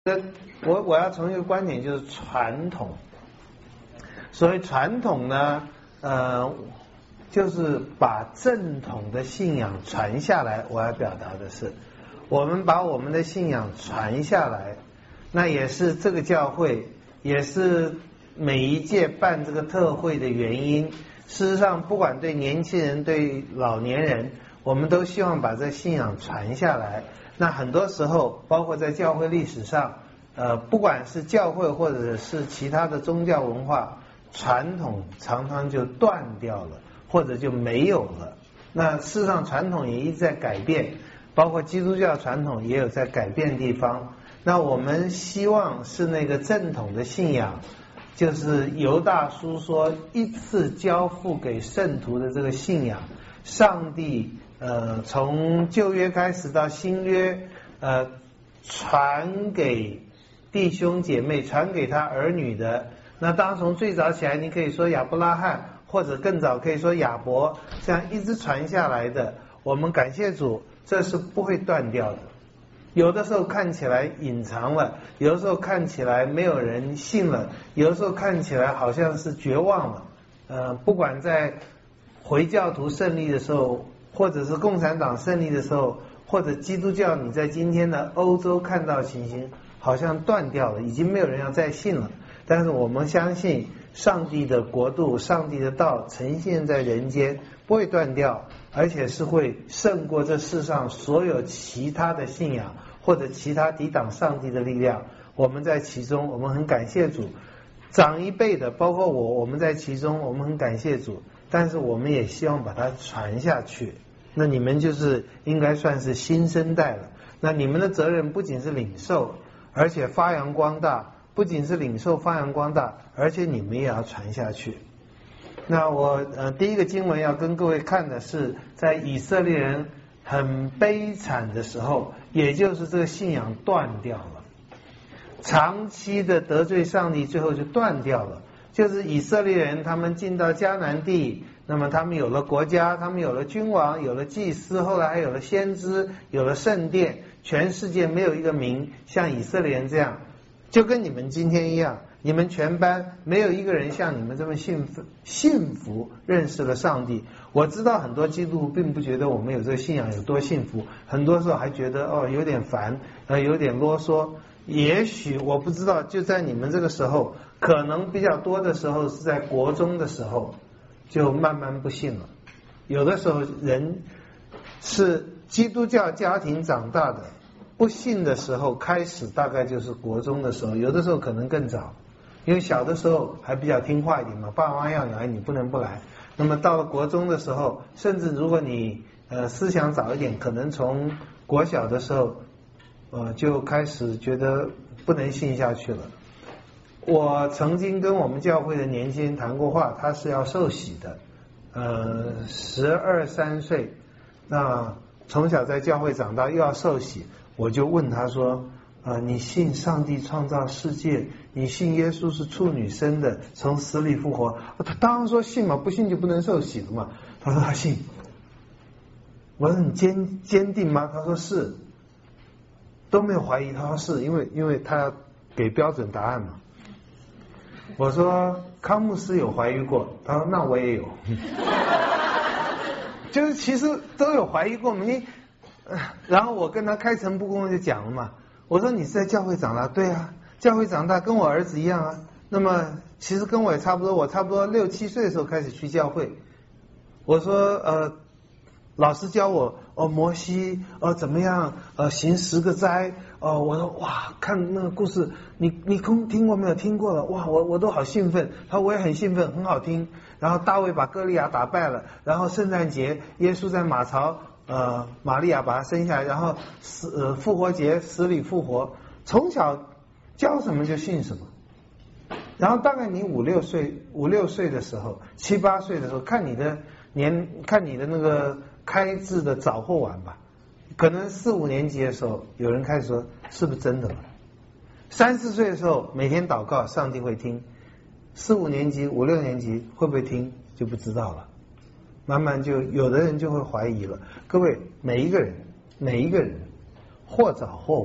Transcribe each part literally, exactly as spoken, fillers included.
我我要从一个观点，就是传统。所谓传统呢，呃，就是把正统的信仰传下来。我要表达的是，我们把我们的信仰传下来，那也是这个教会，也是每一届办这个特会的原因。事实上，不管对年轻人、对老年人，我们都希望把这信仰传下来。那很多时候，包括在教会历史上，呃，不管是教会或者是其他的宗教文化，传统常常就断掉了，或者就没有了。那事实上，传统也一直在改变，包括基督教传统也有在改变的地方。那我们希望是那个正统的信仰，就是犹大书说一次交付给圣徒的这个信仰，上帝呃从旧约开始到新约，呃传给弟兄姐妹，传给他儿女的。那当然从最早起来，你可以说亚伯拉罕，或者更早可以说亚伯，这样一直传下来的。我们感谢主，这是不会断掉的。有的时候看起来隐藏了，有的时候看起来没有人信了，有的时候看起来好像是绝望了。呃，不管在回教徒胜利的时候，或者是共产党胜利的时候，或者基督教你在今天的欧洲看到情形，好像断掉了，已经没有人要再信了。但是我们相信上帝的国度，上帝的道呈现在人间，不会断掉，而且是会胜过这世上所有其他的信仰或者其他抵挡上帝的力量。我们在其中，我们很感谢主。长一辈的包括我，我们在其中，我们很感谢主，但是我们也希望把它传下去。那你们就是应该算是新生代了。那你们的责任不仅是领受，而且发扬光大。不仅是领受发扬光大，而且你们也要传下去。那我呃第一个经文要跟各位看的是，在以色列人很悲惨的时候，也就是这个信仰断掉了，长期的得罪上帝，最后就断掉了。就是以色列人他们进到迦南地，那么他们有了国家，他们有了君王，有了祭司，后来还有了先知，有了圣殿，全世界没有一个民像以色列人这样。就跟你们今天一样，你们全班没有一个人像你们这么幸福幸福认识了上帝。我知道很多基督徒并不觉得我们有这个信仰有多幸福，很多时候还觉得哦有点烦，呃有点啰嗦。也许我不知道，就在你们这个时候，可能比较多的时候是在国中的时候就慢慢不信了。有的时候人是基督教家庭长大的，不信的时候开始大概就是国中的时候，有的时候可能更早，因为小的时候还比较听话一点嘛，爸妈要来你不能不来。那么到了国中的时候，甚至如果你呃思想早一点，可能从国小的时候呃就开始觉得不能信下去了。我曾经跟我们教会的年轻人谈过话，他是要受洗的，呃十二三岁，那从小在教会长大又要受洗。我就问他说呃，你信上帝创造世界，你信耶稣是处女生的，从死里复活？他当然说信嘛，不信就不能受洗了嘛。他说他信。我说你坚坚定吗？他说是，都没有怀疑。他说是，因为因为他要给标准答案嘛。我说康牧师有怀疑过，他说那我也有。就是其实都有怀疑过嘛。你然后我跟他开诚布公就讲了嘛，我说你是在教会长大？对啊，教会长大跟我儿子一样啊。那么其实跟我也差不多，我差不多六七岁的时候开始去教会。我说呃，老师教我哦，摩西哦怎么样呃行十个灾哦，我说哇，看那个故事，你你听听过没有？听过了，哇，我我都好兴奋。他说我也很兴奋，很好听。然后大卫把歌利亚打败了，然后圣诞节耶稣在马槽。呃，玛利亚把他生下来，然后死呃复活节死里复活，从小教什么就信什么。然后大概你五六岁五六岁的时候，七八岁的时候，看你的年看你的那个开智的早或晚吧，可能四五年级的时候，有人开始说是不是真的了？三四岁的时候每天祷告，上帝会听。四五年级五六年级会不会听就不知道了。慢慢就有的人就会怀疑了。各位每一个人每一个人或早或晚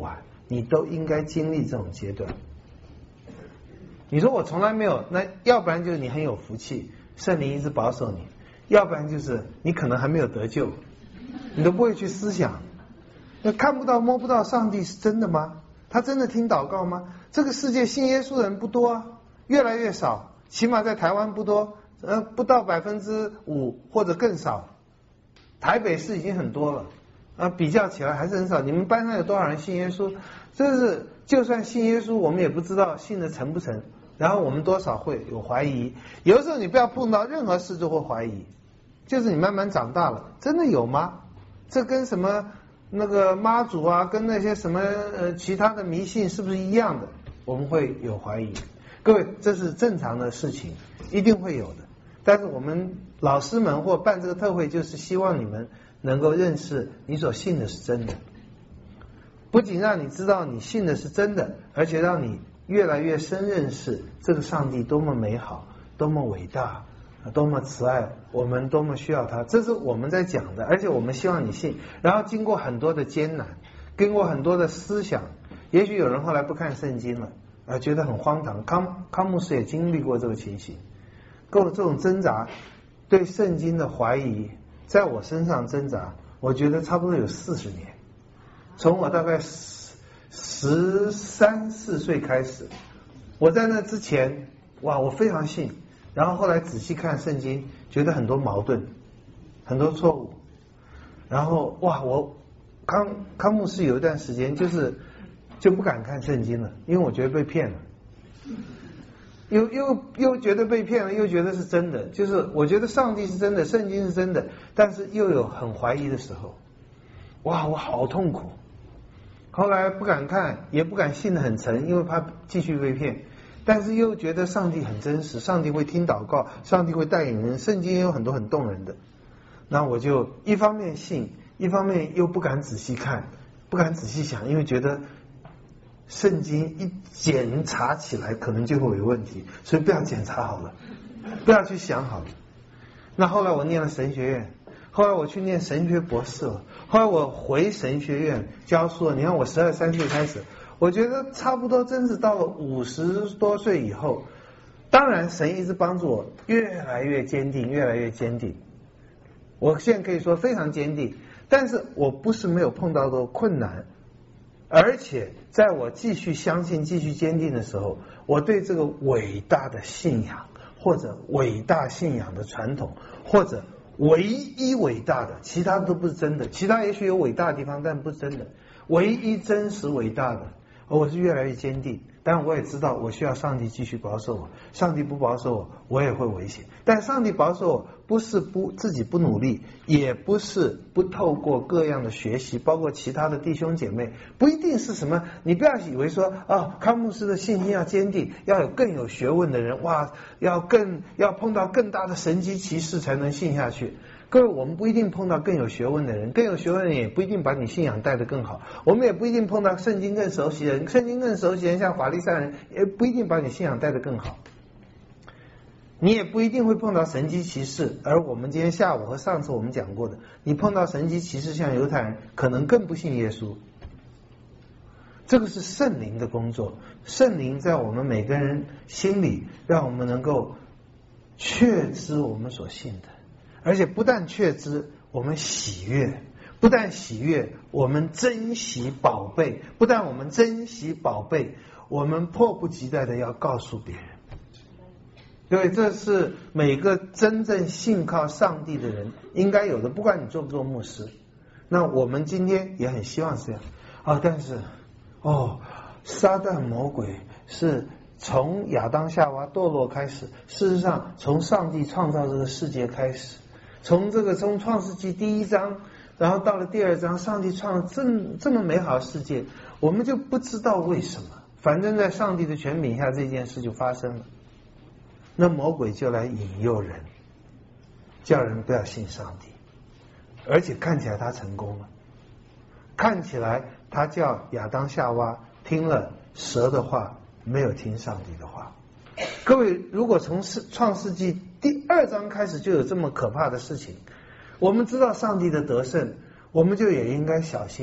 你都应该经历这种阶段。你说我从来没有，那要不然就是你很有福气，圣灵一直保守你，要不然就是你可能还没有得救，你都不会去思想。那看不到摸不到上帝是真的吗？他真的听祷告吗？这个世界信耶稣的人不多啊，越来越少，起码在台湾不多，呃，不到百分之五或者更少。台北市已经很多了，啊，比较起来还是很少。你们班上有多少人信耶稣？这是就算信耶稣，我们也不知道信的成不成。然后我们多少会有怀疑。有的时候你不要碰到任何事就会怀疑，就是你慢慢长大了，真的有吗？这跟什么那个妈祖啊，跟那些什么呃其他的迷信是不是一样的？我们会有怀疑。各位，这是正常的事情，一定会有的。但是我们老师们或办这个特会，就是希望你们能够认识你所信的是真的，不仅让你知道你信的是真的，而且让你越来越深认识这个上帝多么美好，多么伟大，多么慈爱，我们多么需要他。这是我们在讲的，而且我们希望你信。然后经过很多的艰难，经过很多的思想，也许有人后来不看圣经了，啊，觉得很荒唐。康康牧师也经历过这个情形。各位，这种挣扎，对圣经的怀疑，在我身上挣扎，我觉得差不多有四十年。从我大概十十三四岁开始，我在那之前，哇，我非常信，然后后来仔细看圣经，觉得很多矛盾，很多错误，然后哇，我康康牧师有一段时间就是就不敢看圣经了，因为我觉得被骗了。又又又觉得被骗了，又觉得是真的，就是我觉得上帝是真的，圣经是真的，但是又有很怀疑的时候，哇，我好痛苦。后来不敢看，也不敢信得很沉，因为怕继续被骗，但是又觉得上帝很真实，上帝会听祷告，上帝会带领人，圣经也有很多很动人的。那我就一方面信，一方面又不敢仔细看，不敢仔细想，因为觉得圣经一检查起来可能就会有问题，所以不要检查好了，不要去想好了。那后来我念了神学院，后来我去念神学博士了，后来我回神学院教书了。你看我十二三岁开始，我觉得差不多真是到了五十多岁以后，当然神一直帮助我越来越坚定，越来越坚定。我现在可以说非常坚定，但是我不是没有碰到过困难。而且在我继续相信继续坚定的时候，我对这个伟大的信仰或者伟大信仰的传统，或者唯一伟大的，其他都不是真的，其他也许有伟大的地方，但不是真的，唯一真实伟大的，我是越来越坚定。但我也知道我需要上帝继续保守我，上帝不保守我，我也会危险。但上帝保守我不是不自己不努力，也不是不透过各样的学习，包括其他的弟兄姐妹，不一定是什么，你不要以为说哦，康牧师的信心要坚定，要有更有学问的人，哇，要更要碰到更大的神迹奇事才能信下去。各位，我们不一定碰到更有学问的人，更有学问的人也不一定把你信仰带得更好。我们也不一定碰到圣经更熟悉的人，圣经更熟悉的人像法利赛人，也不一定把你信仰带得更好。你也不一定会碰到神迹奇事，而我们今天下午和上次我们讲过的，你碰到神迹奇事像犹太人，可能更不信耶稣。这个是圣灵的工作，圣灵在我们每个人心里，让我们能够确知我们所信的。而且不但确知，我们喜悦；不但喜悦，我们珍惜宝贝；不但我们珍惜宝贝，我们迫不及待的要告诉别人。因为这是每个真正信靠上帝的人应该有的，不管你做不做牧师。那我们今天也很希望是这样啊，但是哦，撒旦魔鬼是从亚当夏娃堕落开始，事实上从上帝创造这个世界开始。从这个从创世纪第一章，然后到了第二章，上帝创了这这么美好的世界，我们就不知道为什么，反正在上帝的权柄下，这件事就发生了。那魔鬼就来引诱人，叫人不要信上帝，而且看起来他成功了，看起来他叫亚当夏娃听了蛇的话，没有听上帝的话。各位，如果从创世纪第二章开始就有这么可怕的事情，我们知道上帝的得胜，我们就也应该小心，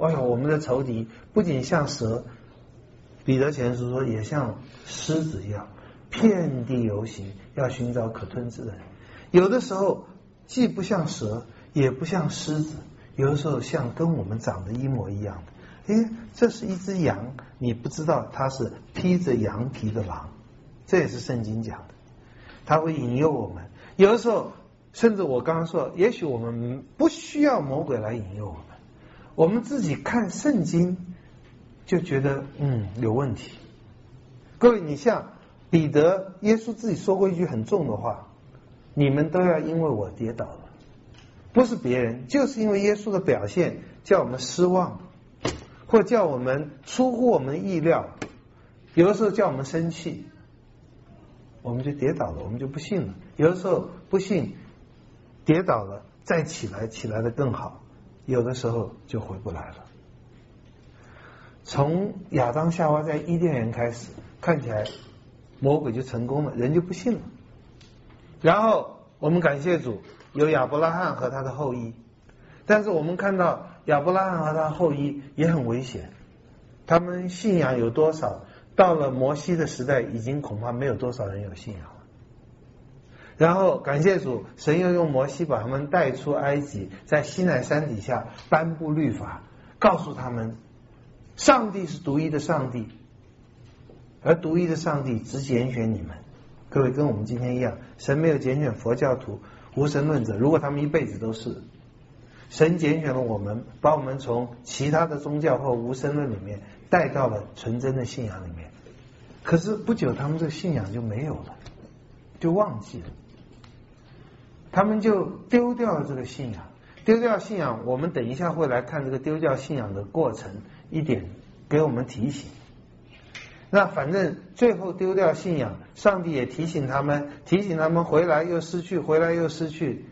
哎呦，我们的仇敌不仅像蛇，彼得前书说也像狮子一样，遍地游行，要寻找可吞吃的人。有的时候既不像蛇，也不像狮子，有的时候像跟我们长得一模一样的。诶，这是一只羊，你不知道它是披着羊皮的狼，这也是圣经讲的。它会引诱我们，有的时候甚至我刚刚说，也许我们不需要魔鬼来引诱我们，我们自己看圣经就觉得嗯有问题。各位，你像彼得，耶稣自己说过一句很重的话，你们都要因为我跌倒了，不是别人，就是因为耶稣的表现叫我们失望，或叫我们出乎我们意料，有的时候叫我们生气，我们就跌倒了，我们就不信了。有的时候不信，跌倒了再起来，起来的更好，有的时候就回不来了。从亚当夏娃在伊甸园开始，看起来魔鬼就成功了，人就不信了。然后我们感谢主，有亚伯拉罕和他的后裔，但是我们看到亚伯拉罕和他的后裔也很危险，他们信仰有多少，到了摩西的时代已经恐怕没有多少人有信仰了。然后感谢主，神又用摩西把他们带出埃及，在西奈山底下颁布律法，告诉他们上帝是独一的上帝，而独一的上帝只拣选你们。各位，跟我们今天一样，神没有拣选佛教徒无神论者，如果他们一辈子都是，神拣选了我们，把我们从其他的宗教或无神论里面带到了纯真的信仰里面。可是不久他们这个信仰就没有了，就忘记了，他们就丢掉了这个信仰。丢掉信仰，我们等一下会来看这个丢掉信仰的过程，一点给我们提醒。那反正最后丢掉信仰，上帝也提醒他们，提醒他们回来又失去，回来又失去，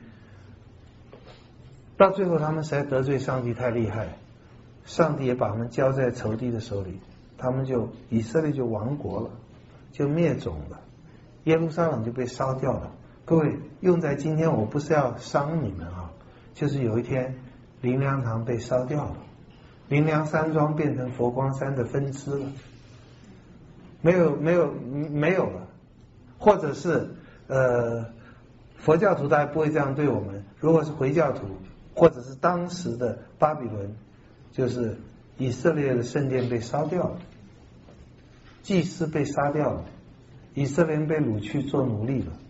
到最后他们实在得罪上帝太厉害，上帝也把他们交在仇敌的手里，他们就以色列就亡国了，就灭种了，耶路撒冷就被烧掉了。各位，用在今天我不是要伤你们啊，就是有一天灵粮堂被烧掉了，灵粮山庄变成佛光山的分支了，没有没有没有了，或者是呃佛教徒大概不会这样对我们，如果是回教徒或者是当时的巴比伦，就是以色列的圣殿被烧掉了，祭司被杀掉了，以色列人被掳去做奴隶了。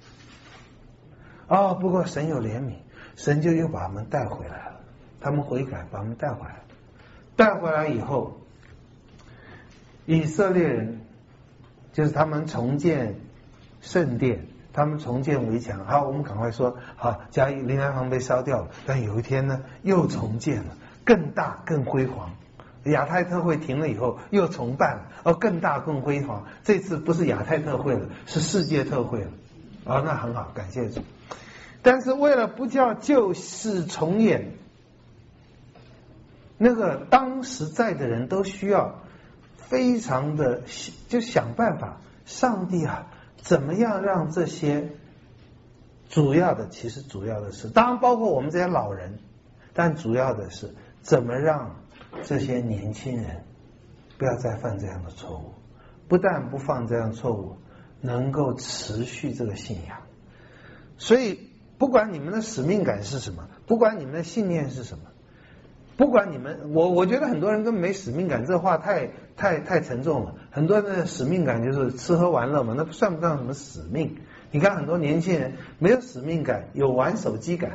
哦，不过神有怜悯，神就又把他们带回来了，他们悔改，把他们带回来，带回来以后，以色列人就是他们重建圣殿，他们重建围墙。好，我们赶快说，好，加利灵粮堂被烧掉了，但有一天呢，又重建了，更大更辉煌。亚太特会停了以后，又重办了，哦，更大更辉煌。这次不是亚太特会了，是世界特会了。哦，那很好，感谢主。但是为了不叫旧事重演，那个当时在的人都需要非常的就想办法，上帝啊，怎么样让这些主要的，其实主要的是，当然包括我们这些老人，但主要的是怎么让这些年轻人不要再犯这样的错误，不但不犯这样的错误，能够持续这个信仰。所以不管你们的使命感是什么，不管你们的信念是什么，不管你们，我我觉得很多人根本没使命感，这话太太太沉重了。很多人的使命感就是吃喝玩乐嘛，那算不上什么使命。你看很多年轻人没有使命感，有玩手机感，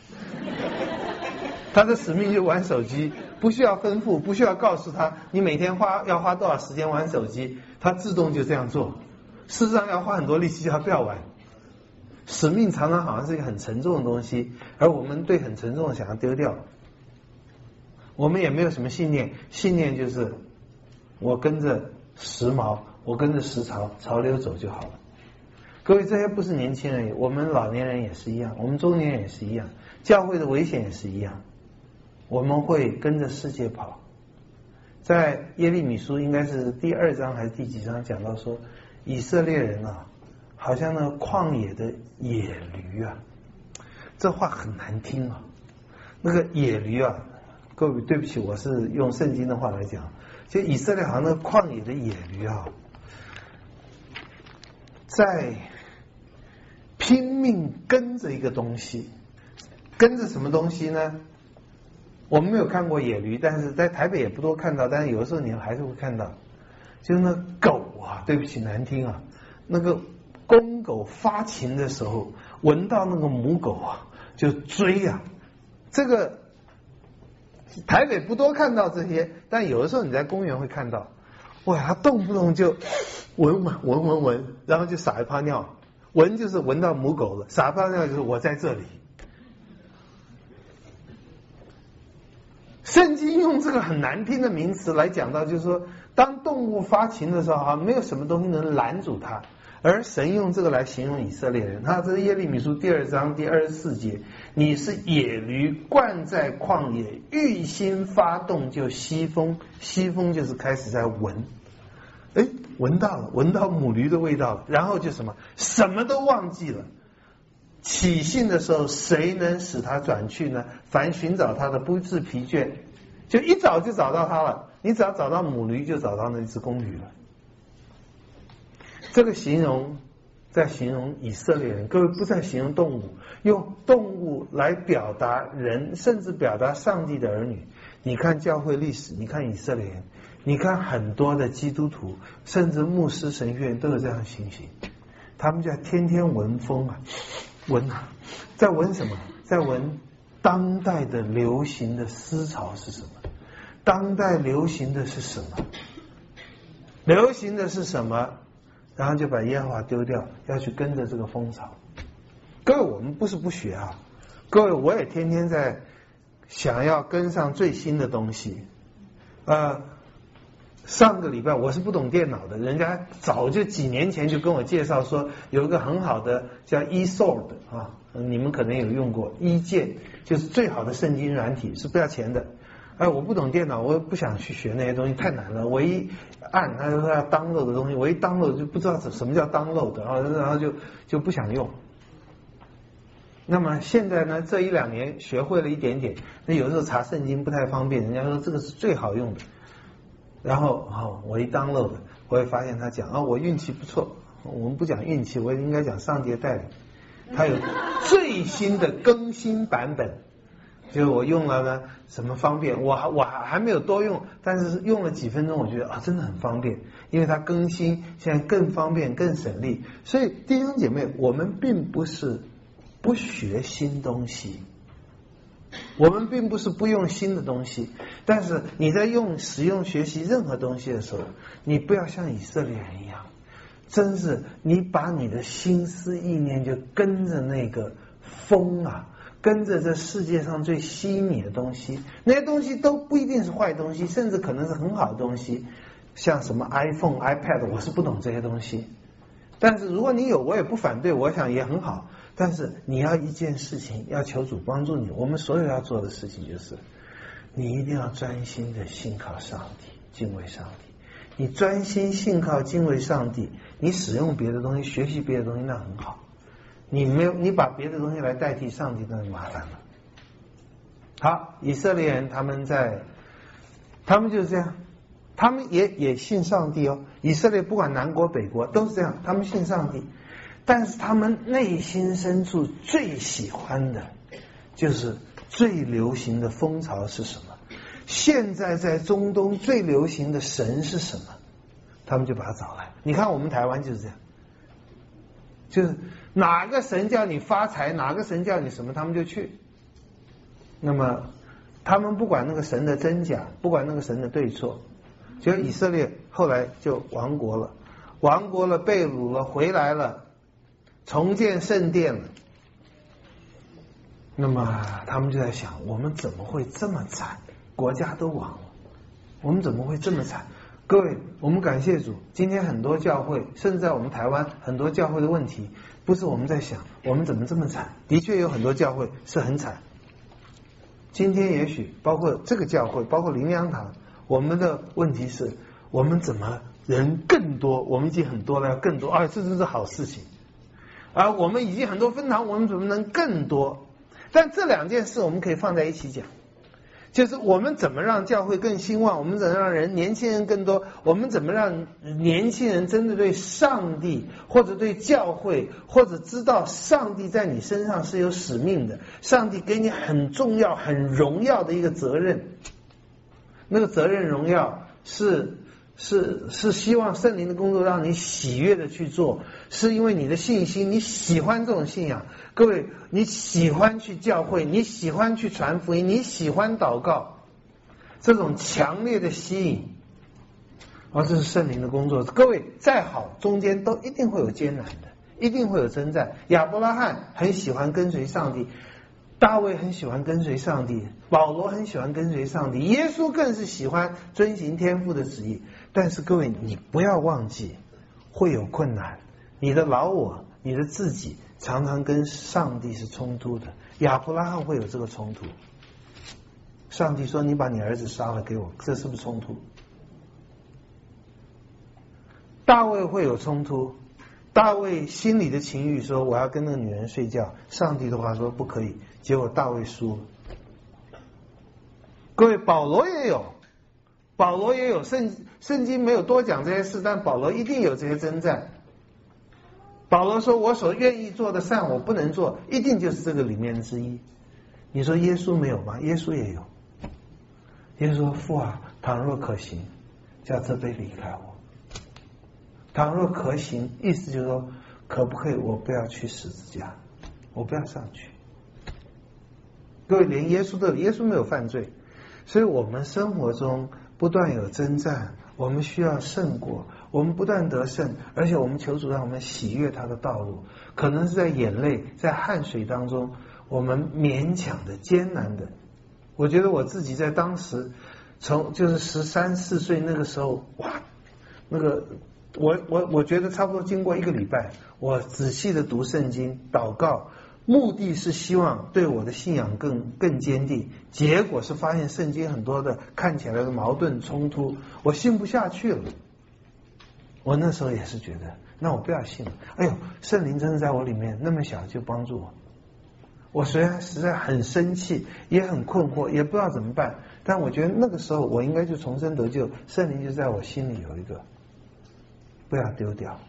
他的使命就玩手机，不需要吩咐，不需要告诉他你每天花要花多少时间玩手机，他自动就这样做。事实上要花很多力气叫他不要玩。使命常常好像是一个很沉重的东西，而我们对很沉重的想要丢掉。我们也没有什么信念，信念就是我跟着时髦，我跟着时潮潮流走就好了。各位，这些不是年轻人，我们老年人也是一样，我们中年人也是一样，教会的危险也是一样，我们会跟着世界跑。在耶利米书应该是第二章还是第几章讲到说，以色列人啊，好像那个旷野的野驴啊，这话很难听啊。那个野驴啊， 各位对不起，我是用圣经的话来讲，就以色列好像那个旷野的野驴啊，在拼命跟着一个东西，跟着什么东西呢？我们没有看过野驴，但是在台北也不多看到，但是有的时候你还是会看到，就是那狗啊，对不起难听啊，那个公狗发情的时候，闻到那个母狗啊就追啊，这个台北不多看到这些，但有的时候你在公园会看到，哇，它动不动就闻闻闻闻闻，然后就撒一泡尿，闻就是闻到母狗了，撒一泡尿就是我在这里。圣经用这个很难听的名词来讲到，就是说，当动物发情的时候，啊，没有什么东西能拦阻它，而神用这个来形容以色列人。他这是耶利米书第二章第二十四节，你是野驴，惯在旷野，欲心发动就吸风，吸风就是开始在闻，哎，闻到了，闻到母驴的味道了，然后就什么，什么都忘记了。起信的时候，谁能使他转去呢？凡寻找他的不致疲倦，就一找就找到他了。你只要找到母驴，就找到那只公驴了。这个形容在形容以色列人，各位不在形容动物，用动物来表达人，甚至表达上帝的儿女。你看教会历史，你看以色列人，你看很多的基督徒，甚至牧师、神学院都有这样的情形，他们就天天闻风啊。闻啊，在闻什么？在闻当代的流行的思潮是什么？当代流行的是什么？流行的是什么？然后就把耶和华丢掉，要去跟着这个风潮。各位，我们不是不学啊，各位，我也天天在想要跟上最新的东西。呃，上个礼拜我是不懂电脑的，人家早就几年前就跟我介绍说有一个很好的叫 eSword 啊，你们可能有用过一键，就是最好的圣经软体，是不要钱的。哎，我不懂电脑，我也不想去学那些东西，太难了。我一按他说要 download 的东西，我一 download 就不知道什么叫 download， 然后然后就就不想用。那么现在呢，这一两年学会了一点点，那有时候查圣经不太方便，人家说这个是最好用的。然后哦，我一 download， 我也发现他讲啊，我运气不错。我们不讲运气，我应该讲上帝的带领。他有最新的更新版本，就我用了呢，什么方便？我还我还没有多用，但是用了几分钟，我觉得啊，真的很方便，因为它更新，现在更方便、更省力。所以弟兄姐妹，我们并不是不学新东西。我们并不是不用新的东西，但是你在用、使用、学习任何东西的时候，你不要像以色列人一样，真是你把你的心思意念就跟着那个风啊，跟着这世界上最吸引你的东西，那些东西都不一定是坏东西，甚至可能是很好的东西，像什么 iPhone、iPad， 我是不懂这些东西，但是如果你有，我也不反对，我想也很好。但是你要一件事情，要求主帮助你，我们所有要做的事情就是，你一定要专心的信靠上帝，敬畏上帝。你专心信靠敬畏上帝，你使用别的东西，学习别的东西，那很好。你没有，你把别的东西来代替上帝，那就麻烦了。好，以色列人他们在，他们就是这样，他们也也信上帝哦。以色列不管南国北国都是这样，他们信上帝。但是他们内心深处最喜欢的就是最流行的风潮是什么？现在在中东最流行的神是什么？他们就把它找来。你看我们台湾就是这样，就是哪个神叫你发财，哪个神叫你什么，他们就去。那么他们不管那个神的真假，不管那个神的对错，就以色列后来就亡国了，亡国了，被掳了，回来了。重建圣殿了，那么他们就在想，我们怎么会这么惨？国家都亡了，我们怎么会这么惨？各位，我们感谢主，今天很多教会，甚至在我们台湾很多教会的问题，不是我们在想我们怎么这么惨，的确有很多教会是很惨。今天也许包括这个教会，包括灵粮堂，我们的问题是我们怎么人更多？我们已经很多了，要更多，啊，这真是好事情。而我们已经很多分堂，我们怎么能更多？但这两件事我们可以放在一起讲， 就是我们怎么让教会更兴旺，我们怎么让人年轻人更多，我们怎么让年轻人真的对上帝或者对教会或者知道上帝在你身上是有使命的，上帝给你很重要很荣耀的一个责任，那个责任荣耀是是是希望圣灵的工作让你喜悦的去做，是因为你的信心，你喜欢这种信仰。各位，你喜欢去教会，你喜欢去传福音，你喜欢祷告，这种强烈的吸引，而、哦、这是圣灵的工作。各位再好，中间都一定会有艰难的，一定会有征战。亚伯拉罕很喜欢跟随上帝，大卫很喜欢跟随上帝，保罗很喜欢跟随上帝，耶稣更是喜欢遵行天父的旨意。但是各位，你不要忘记会有困难，你的老我，你的自己常常跟上帝是冲突的。亚伯拉罕会有这个冲突，上帝说你把你儿子杀了给我，这是不是冲突？大卫会有冲突，大卫心里的情欲说我要跟那个女人睡觉，上帝的话说不可以，结果大卫输了。各位，保罗也有，保罗也有，圣圣经没有多讲这些事，但保罗一定有这些征战。保罗说我所愿意做的善我不能做，一定就是这个里面之一。你说耶稣没有吗？耶稣也有。耶稣说父啊，倘若可行，叫这杯离开我。倘若可行，意思就是说可不可以我不要去十字架，我不要上去。各位，连耶稣都有，耶稣没有犯罪，所以我们生活中不断有征战，我们需要胜过，我们不断得胜，而且我们求主让我们喜悦他的道路，可能是在眼泪在汗水当中，我们勉强的艰难的。我觉得我自己在当时从就是十三四岁那个时候，哇，那个我我我觉得差不多经过一个礼拜，我仔细的读圣经祷告，目的是希望对我的信仰更更坚定，结果是发现圣经很多的看起来的矛盾冲突，我信不下去了。我那时候也是觉得那我不要信了，哎呦，圣灵真的在我里面那么小就帮助我。我虽然实在很生气，也很困惑，也不知道怎么办，但我觉得那个时候我应该就重生得救，圣灵就在我心里有一个，不要丢掉。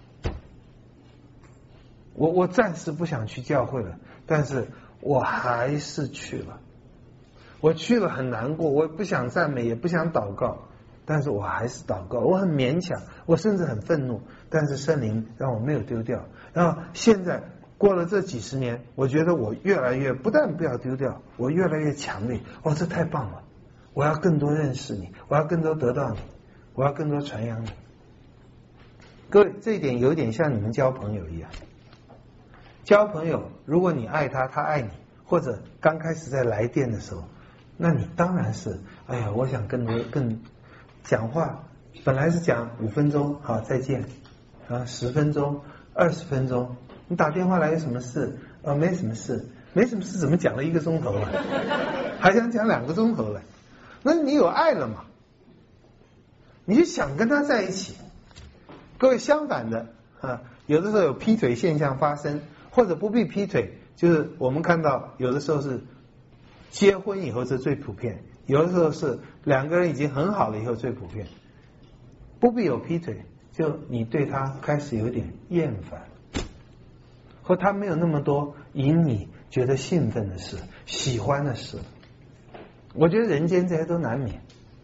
我我暂时不想去教会了，但是我还是去了。我去了很难过，我不想赞美，也不想祷告，但是我还是祷告，我很勉强，我甚至很愤怒，但是圣灵让我没有丢掉。然后现在过了这几十年，我觉得我越来越不但不要丢掉，我越来越强烈。哦，这太棒了！我要更多认识你，我要更多得到你，我要更多传扬你。各位，这一点有点像你们交朋友一样。交朋友，如果你爱他，他爱你，或者刚开始在来电的时候，那你当然是，哎呀，我想更多更讲话，本来是讲五分钟，好，再见，啊，十分钟，二十分钟。你打电话来有什么事？呃，没什么事，没什么事，怎么讲了一个钟头了？还想讲两个钟头了？那你有爱了嘛？你就想跟他在一起。各位，相反的啊，有的时候有劈腿现象发生，或者不必劈腿，就是我们看到有的时候是结婚以后是最普遍，有的时候是两个人已经很好了以后最普遍。不必有劈腿，就你对他开始有点厌烦。或他没有那么多引你觉得兴奋的事、喜欢的事，我觉得人间这些都难免。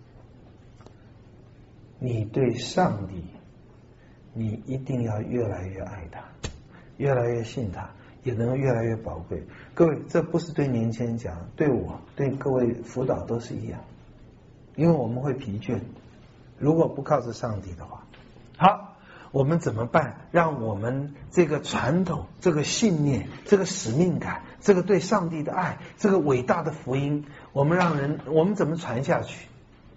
你对上帝，你一定要越来越爱他，越来越信他，也能够越来越宝贵。各位，这不是对年轻人讲，对我、对各位辅导都是一样，因为我们会疲倦，如果不靠着上帝的话。好。我们怎么办？让我们这个传统、这个信念、这个使命感、这个对上帝的爱、这个伟大的福音，我们让人，我们怎么传下去？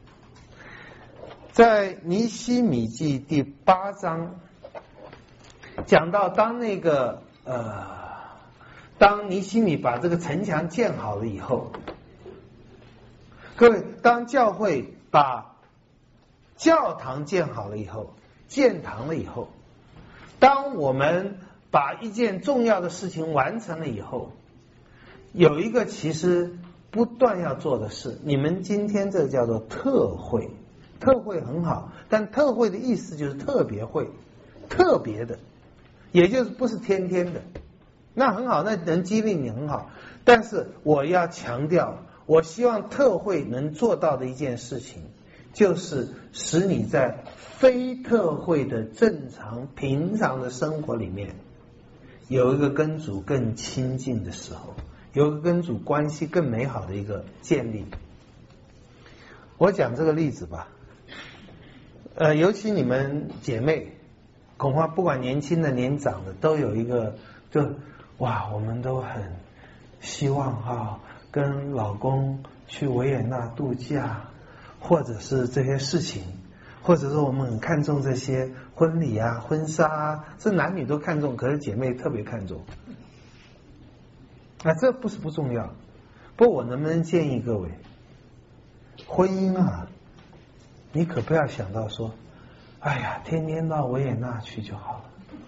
在尼希米记第八章讲到，当那个呃，当尼希米把这个城墙建好了以后，各位，当教会把教堂建好了以后。建堂了以后，当我们把一件重要的事情完成了以后，有一个其实不断要做的事。你们今天这叫做特会，特会很好，但特会的意思就是特别会，特别的，也就是不是天天的。那很好，那能激励你很好。但是我要强调，我希望特会能做到的一件事情，就是使你在非特会的正常平常的生活里面，有一个跟主更亲近的时候，有一个跟主关系更美好的一个建立。我讲这个例子吧，呃，尤其你们姐妹，恐怕不管年轻的年长的，都有一个就哇，我们都很希望哈、啊，跟老公去维也纳度假，或者是这些事情，或者是我们很看重这些婚礼啊、婚纱啊，这男女都看重，可是姐妹特别看重。啊，这不是不重要，不过我能不能建议各位，婚姻啊，你可不要想到说，哎呀，天天到维也纳去就好了。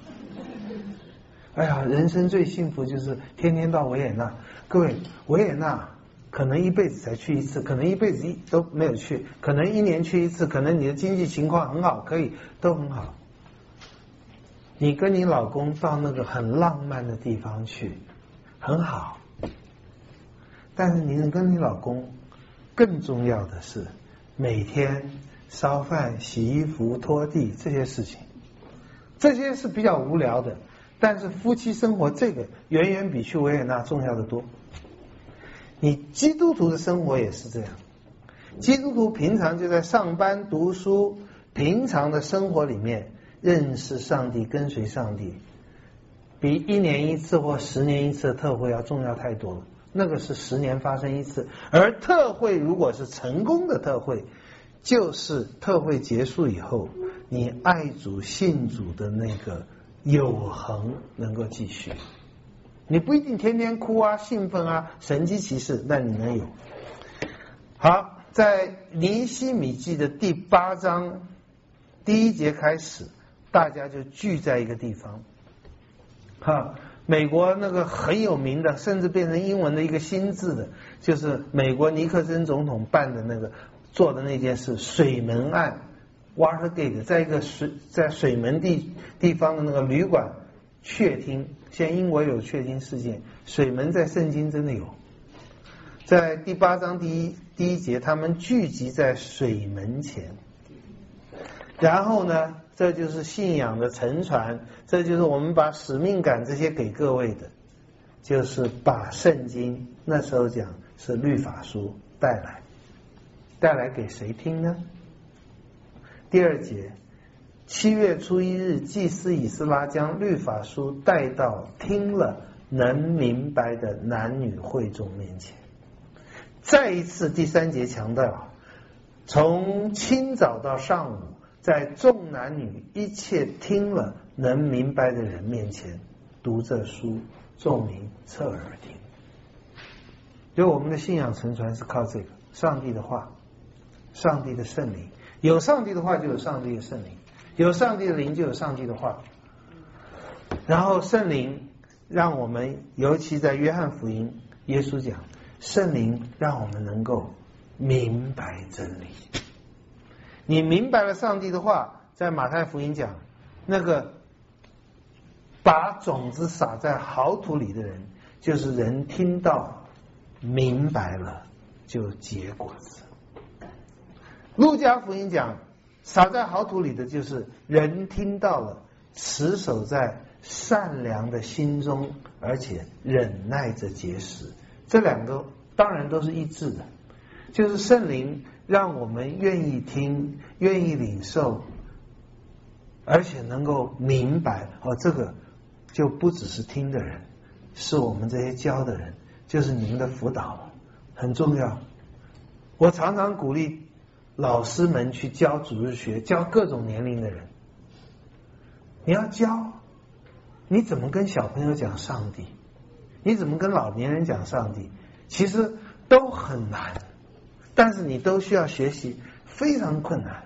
哎呀，人生最幸福就是天天到维也纳。各位，维也纳可能一辈子才去一次，可能一辈子一都没有去，可能一年去一次，可能你的经济情况很好，可以都很好。你跟你老公到那个很浪漫的地方去，很好。但是你能跟你老公，更重要的是每天烧饭、洗衣服、拖地这些事情，这些是比较无聊的。但是夫妻生活这个远远比去维也纳重要的多。你基督徒的生活也是这样，基督徒平常就在上班、读书，平常的生活里面认识上帝、跟随上帝，比一年一次或十年一次的特会要重要太多了。那个是十年发生一次，而特会如果是成功的特会，就是特会结束以后，你爱主信主的那个永恒能够继续。你不一定天天哭啊、兴奋啊、神迹奇事，但你能有。好，在尼希米记的第八章第一节开始，大家就聚在一个地方。哈，美国那个很有名的，甚至变成英文的一个新字的，就是美国尼克森总统办的那个做的那件事——水门案 （Watergate）， 在一个水在水门地地方的那个旅馆窃听。现在英国有窃听事件，水门在圣经真的有。在第八章第一第一节，他们聚集在水门前，然后呢，这就是信仰的沉传，这就是我们把使命感这些给各位的，就是把圣经那时候讲是律法书带来，带来给谁听呢？第二节，七月初一日，祭司以斯拉将律法书带到听了能明白的男女会众面前。再一次，第三节强调，从清早到上午，在众男女一切听了能明白的人面前读这书，众民侧耳听。所以我们的信仰沉传是靠这个上帝的话，上帝的圣灵。有上帝的话就有上帝的圣灵，有上帝的灵就有上帝的话。然后圣灵让我们，尤其在约翰福音，耶稣讲圣灵让我们能够明白真理。你明白了上帝的话，在马太福音讲，那个把种子撒在好土里的人，就是人听到明白了就结果子。路加福音讲，撒在好土里的就是人听到了，持守在善良的心中，而且忍耐着结实。这两个当然都是一致的，就是圣灵让我们愿意听，愿意领受，而且能够明白。哦，这个就不只是听的人，是我们这些教的人，就是你们的辅导很重要。我常常鼓励老师们去教主日学，教各种年龄的人。你要教，你怎么跟小朋友讲上帝？你怎么跟老年人讲上帝？其实都很难，但是你都需要学习，非常困难。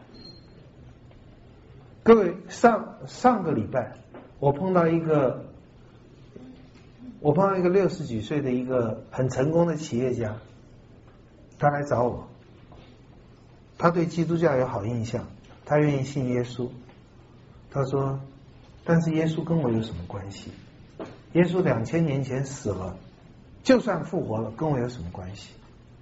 各位，上上个礼拜我碰到一个，我碰到一个六十几岁的一个很成功的企业家， 他来找我，他对基督教有好印象，他愿意信耶稣。他说，但是耶稣跟我有什么关系？耶稣两千年前死了，就算复活了，跟我有什么关系？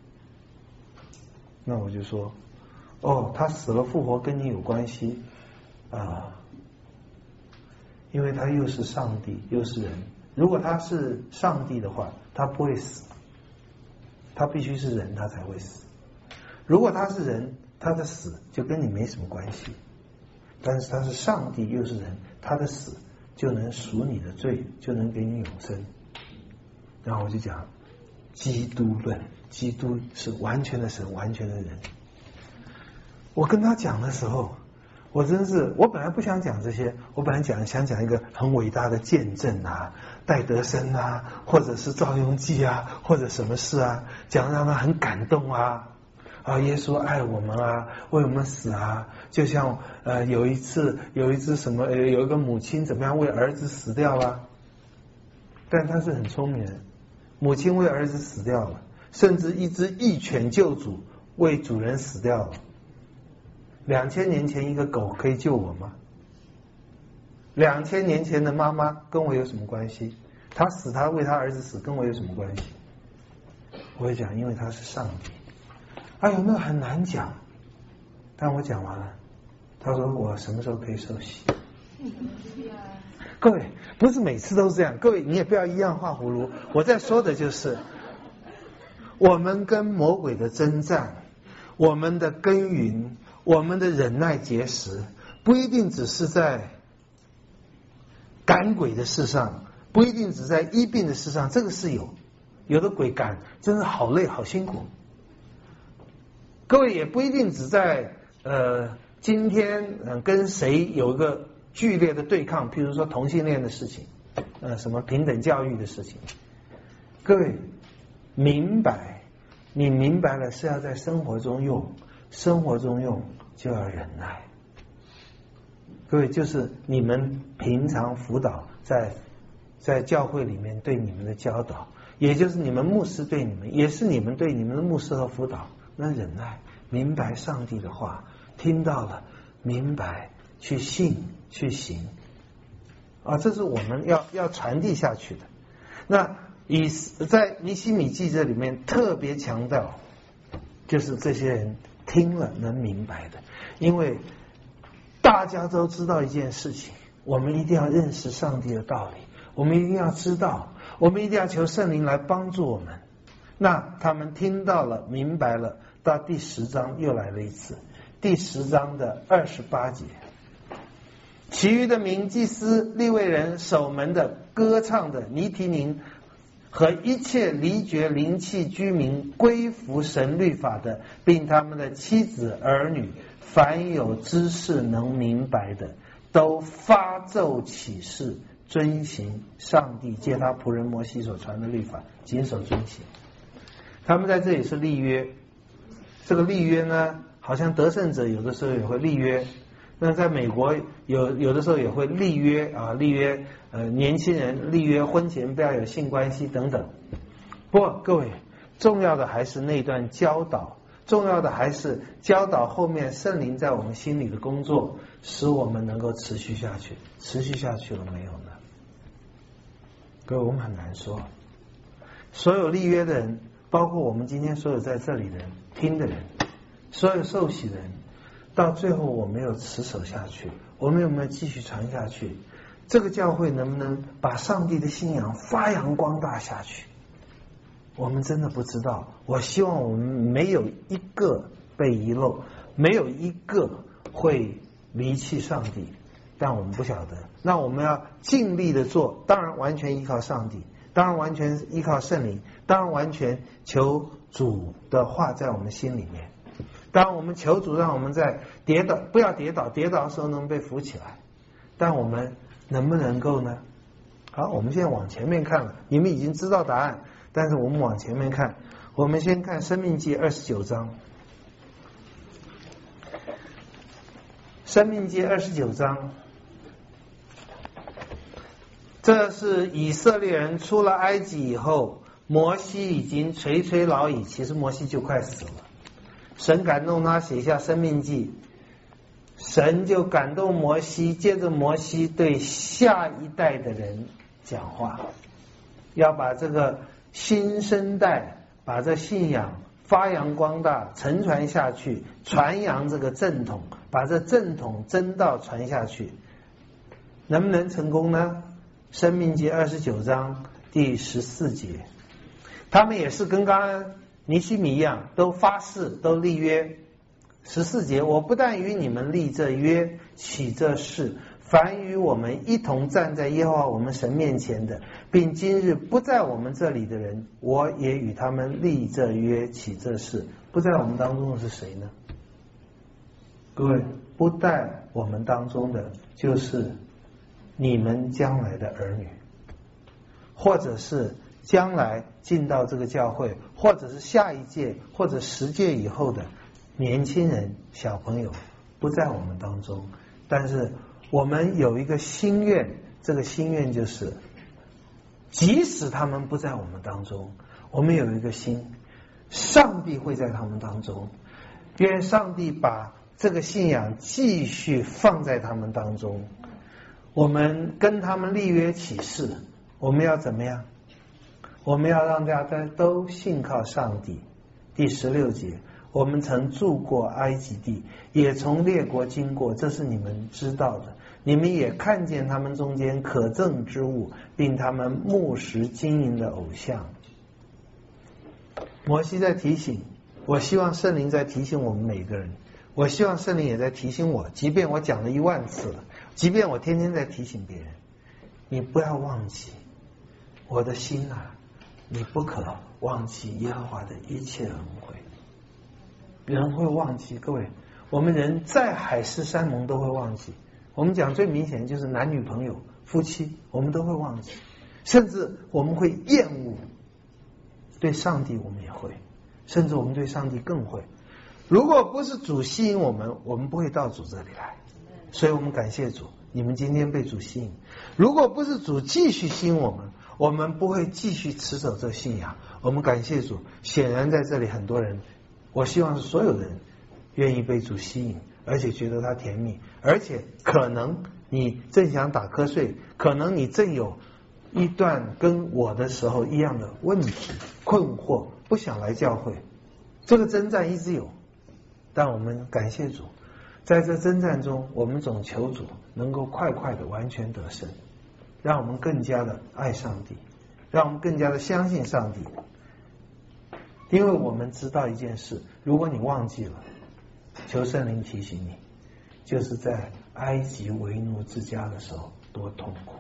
那我就说，哦，他死了复活跟你有关系啊，因为他又是上帝又是人。如果他是上帝的话，他不会死，他必须是人，他才会死。如果他是人，他的死就跟你没什么关系。但是他是上帝又是人，他的死就能赎你的罪，就能给你永生。然后我就讲基督论，基督是完全的神，完全的人。我跟他讲的时候，我真是，我本来不想讲这些，我本来讲想讲一个很伟大的见证啊，戴德生啊，或者是赵雍基啊，或者什么事啊，讲让他很感动啊。啊，耶稣爱我们啊，为我们死啊，就像呃有一次有一次什么呃有一个母亲怎么样为儿子死掉了，但他是很聪明的，母亲为儿子死掉了，甚至一只义犬救主为主人死掉了。两千年前一个狗可以救我吗？两千年前的妈妈跟我有什么关系？她死，她为她儿子死，跟我有什么关系？我会讲，因为他是上帝。哎呦，那很难讲，但我讲完了。他说我什么时候可以受洗？各位，不是每次都是这样，各位你也不要一样画葫芦。我在说的就是我们跟魔鬼的征战，我们的耕耘，我们的忍耐节食，不一定只是在赶鬼的事上，不一定只在医病的事上，这个是有，有的鬼赶真是好累好辛苦。各位也不一定只在呃今天呃跟谁有一个剧烈的对抗，譬如说同性恋的事情，呃什么平等教育的事情。各位明白，你明白了是要在生活中用，生活中用就要忍耐。各位就是你们平常辅导在在教会里面对你们的教导，也就是你们牧师对你们，也是你们对你们的牧师和辅导。那忍耐，明白上帝的话，听到了，明白，去信，去行，啊，这是我们要要传递下去的。那以在尼希米记这里面特别强调，就是这些人听了能明白的，因为大家都知道一件事情，我们一定要认识上帝的道理，我们一定要知道，我们一定要求圣灵来帮助我们。那他们听到了，明白了，到第十章又来了一次，第十章的二十八节，其余的民、祭司、利未人、守门的、歌唱的、尼提宁和一切离绝灵气居民归服神律法的，并他们的妻子儿女，凡有知识能明白的，都发咒起誓，遵行上帝借他仆人摩西所传的律法，谨守遵行。他们在这里是立约，这个立约呢，好像得胜者有的时候也会立约，那在美国有有的时候也会立约啊，立约呃年轻人立约婚前不要有性关系等等。不过各位，重要的还是那段教导，重要的还是教导后面圣灵在我们心里的工作，使我们能够持续下去。持续下去了没有呢？各位，我们很难说。所有立约的人，包括我们今天所有在这里的人、听的人，所有受洗的人，到最后我没有持守下去，我们有没有继续传下去？这个教会能不能把上帝的信仰发扬光大下去？我们真的不知道。我希望我们没有一个被遗漏，没有一个会离弃上帝，但我们不晓得。那我们要尽力的做，当然完全依靠上帝，当然完全依靠圣灵，当然完全求主的话在我们心里面。当然我们求主让我们在跌倒，不要跌倒，跌倒的时候能被扶起来。但我们能不能够呢？好，我们现在往前面看了，你们已经知道答案，但是我们往前面看，我们先看申命记二十九章。申命记二十九章，这是以色列人出了埃及以后， 摩西已经垂垂老矣，其实摩西就快死了。神感动他写下《申命记》，神就感动摩西，接着摩西对下一代的人讲话，要把这个新生代把这信仰发扬光大，承传下去，传扬这个正统，把这正统真道传下去。能不能成功呢？申命记二十九章第十四节，他们也是跟刚刚尼希米一样，都发誓，都立约。十四节，我不但与你们立这约，起这誓，凡与我们一同站在耶和华我们神面前的，并今日不在我们这里的人，我也与他们立这约，起这誓。不在我们当中的是谁呢？各位，不在我们当中的就是你们将来的儿女，或者是将来进到这个教会，或者是下一届或者十届以后的年轻人小朋友，不在我们当中。但是我们有一个心愿，这个心愿就是即使他们不在我们当中，我们有一个心，上帝会在他们当中，愿上帝把这个信仰继续放在他们当中。我们跟他们立约起誓，我们要怎么样？我们要让大家都信靠上帝。第十六节，我们曾住过埃及地，也从列国经过，这是你们知道的。你们也看见他们中间可憎之物，并他们牧食经营的偶像。摩西在提醒，我希望圣灵在提醒我们每个人，我希望圣灵也在提醒我，即便我讲了一万次了，即便我天天在提醒别人，你不要忘记我的心啊，你不可忘记耶和华的一切恩惠。人会忘记，各位，我们人再海誓山盟都会忘记。我们讲最明显就是男女朋友、夫妻，我们都会忘记，甚至我们会厌恶。对上帝我们也会，甚至我们对上帝更会。如果不是主吸引我们，我们不会到主这里来。所以我们感谢主，你们今天被主吸引。如果不是主继续吸引我们，我们不会继续持守这信仰。我们感谢主，显然在这里很多人，我希望是所有的人愿意被主吸引，而且觉得它甜蜜，而且可能你正想打瞌睡，可能你正有一段跟我的时候一样的问题、困惑，不想来教会。这个征战一直有，但我们感谢主，在这征战中，我们总求主能够快快的完全得胜，让我们更加的爱上帝，让我们更加的相信上帝。因为我们知道一件事，如果你忘记了，求圣灵提醒你，就是在埃及为奴之家的时候多痛苦。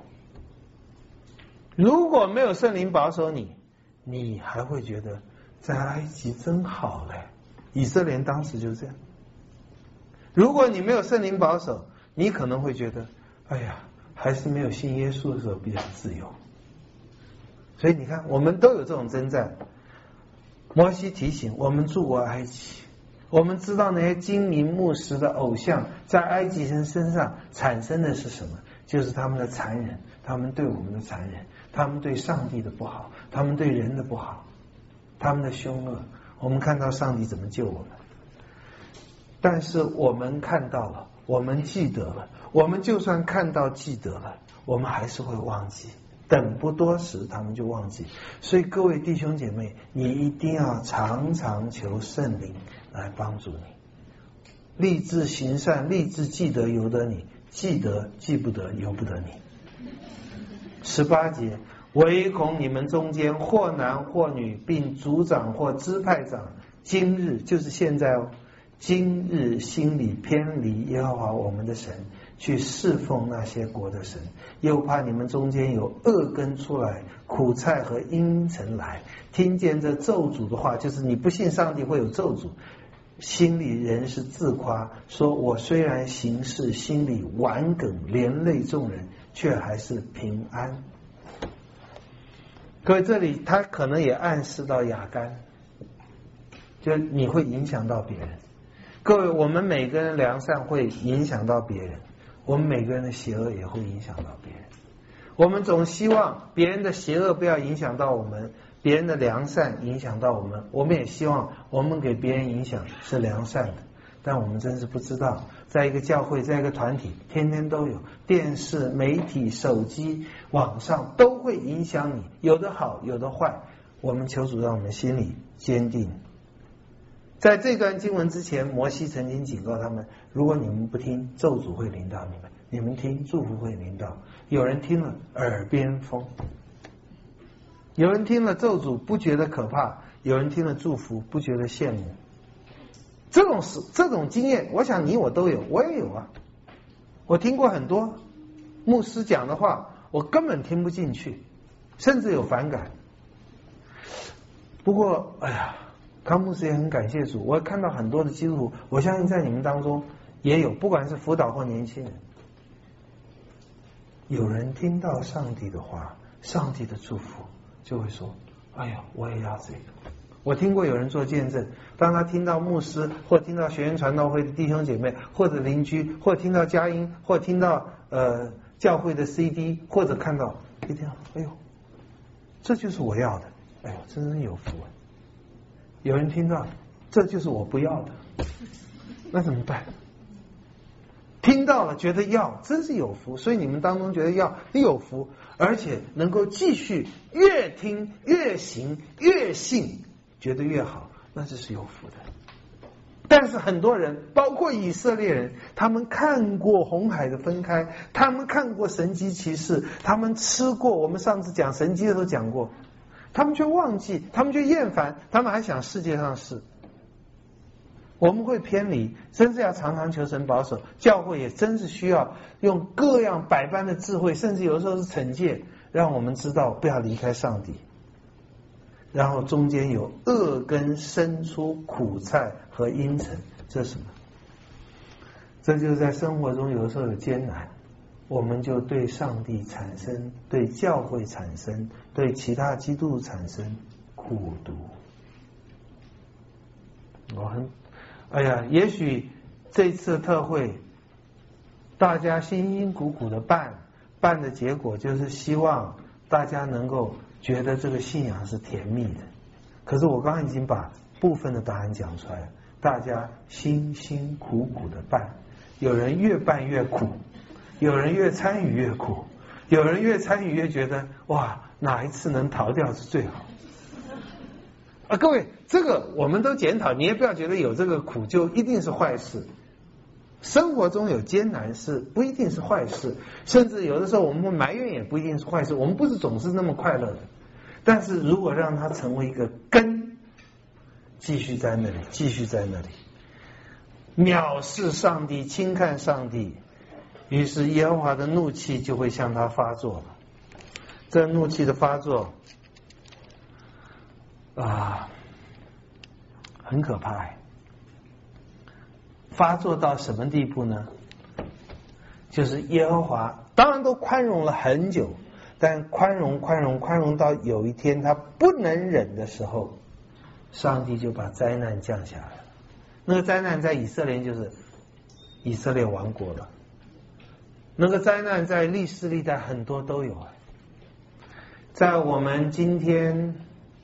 如果没有圣灵保守你，你还会觉得在埃及真好嘞。以色列人当时就这样。如果你没有圣灵保守，你可能会觉得，哎呀，还是没有信耶稣的时候比较自由。所以你看，我们都有这种征战。摩西提醒我们住过埃及，我们知道那些精明牧食的偶像在埃及人身上产生的是什么？就是他们的残忍，他们对我们的残忍，他们对上帝的不好，他们对人的不好，他们的凶恶。我们看到上帝怎么救我们，但是我们看到了，我们记得了，我们就算看到记得了，我们还是会忘记，等不多时他们就忘记。所以各位弟兄姐妹，你一定要常常求圣灵来帮助你，立志行善，立志记得由得你，记得记不得由不得你。十八节，唯恐你们中间或男或女，并族长或支派长，今日就是现在哦，今日心里偏离耶和华我们的神，去侍奉那些国的神，又怕你们中间有恶根出来，苦菜和阴沉来，听见这咒诅的话，就是你不信上帝会有咒诅，心里仍是自夸，说我虽然行事，心里顽梗，连累众人，却还是平安。各位，这里他可能也暗示到雅干，就你会影响到别人。各位，我们每个人良善会影响到别人，我们每个人的邪恶也会影响到别人。我们总希望别人的邪恶不要影响到我们， 别人的良善影响到我们，我们也希望我们给别人影响是良善的，但我们真是不知道，在一个教会，在一个团体，天天都有电视、媒体、手机、网上都会影响你，有的好，有的坏。我们求主让我们心里坚定。在这段经文之前，摩西曾经警告他们，如果你们不听，咒诅会临到你们，你们听，祝福会临到。有人听了耳边风，有人听了咒诅不觉得可怕，有人听了祝福不觉得羡慕。这种事这种经验，我想你我都有，我也有啊。我听过很多牧师讲的话，我根本听不进去，甚至有反感。不过哎呀，康牧师也很感谢主，我看到很多的基督徒，我相信在你们当中也有，不管是辅导或年轻人，有人听到上帝的话，上帝的祝福，就会说，哎呀，我也要这个。我听过有人做见证，当他听到牧师或听到学员传道会的弟兄姐妹，或者邻居，或听到佳音，或听到呃教会的 C D， 或者看到一听，哎呦，这就是我要的，哎呦，真是有福啊！有人听到，这就是我不要的，那怎么办？听到了觉得要，真是有福。所以你们当中觉得要有福，而且能够继续越听越行越信，觉得越好，那这是有福的。但是很多人，包括以色列人，他们看过红海的分开，他们看过神迹奇事，他们吃过，我们上次讲神迹的时候讲过，他们却忘记，他们却厌烦，他们还想世界上事。我们会偏离，真是要常常求神保守。教会也真是需要用各样百般的智慧，甚至有的时候是惩戒，让我们知道不要离开上帝。然后中间有恶根生出苦菜和阴沉，这是什么？这就是在生活中有的时候有艰难，我们就对上帝产生，对教会产生，对其他基督徒产生苦毒。我很哎呀，也许这次特会大家辛辛苦苦的办，办的结果就是希望大家能够觉得这个信仰是甜蜜的。可是我刚刚已经把部分的答案讲出来了，大家辛辛苦苦的办，有人越办越苦，有人越参与越苦，有人越参与越觉得哇，哪一次能逃掉是最好。啊，各位，这个我们都检讨，你也不要觉得有这个苦就一定是坏事。生活中有艰难事不一定是坏事，甚至有的时候我们会埋怨也不一定是坏事。我们不是总是那么快乐的，但是如果让它成为一个根，继续在那里，继续在那里，藐视上帝，轻看上帝，于是耶和华的怒气就会向他发作了。这怒气的发作啊，很可怕。发作到什么地步呢？就是耶和华当然都宽容了很久，但宽容宽容宽容到有一天他不能忍的时候，上帝就把灾难降下来了。那个灾难在以色列就是以色列亡国了，那个灾难在历史历代很多都有啊。在我们今天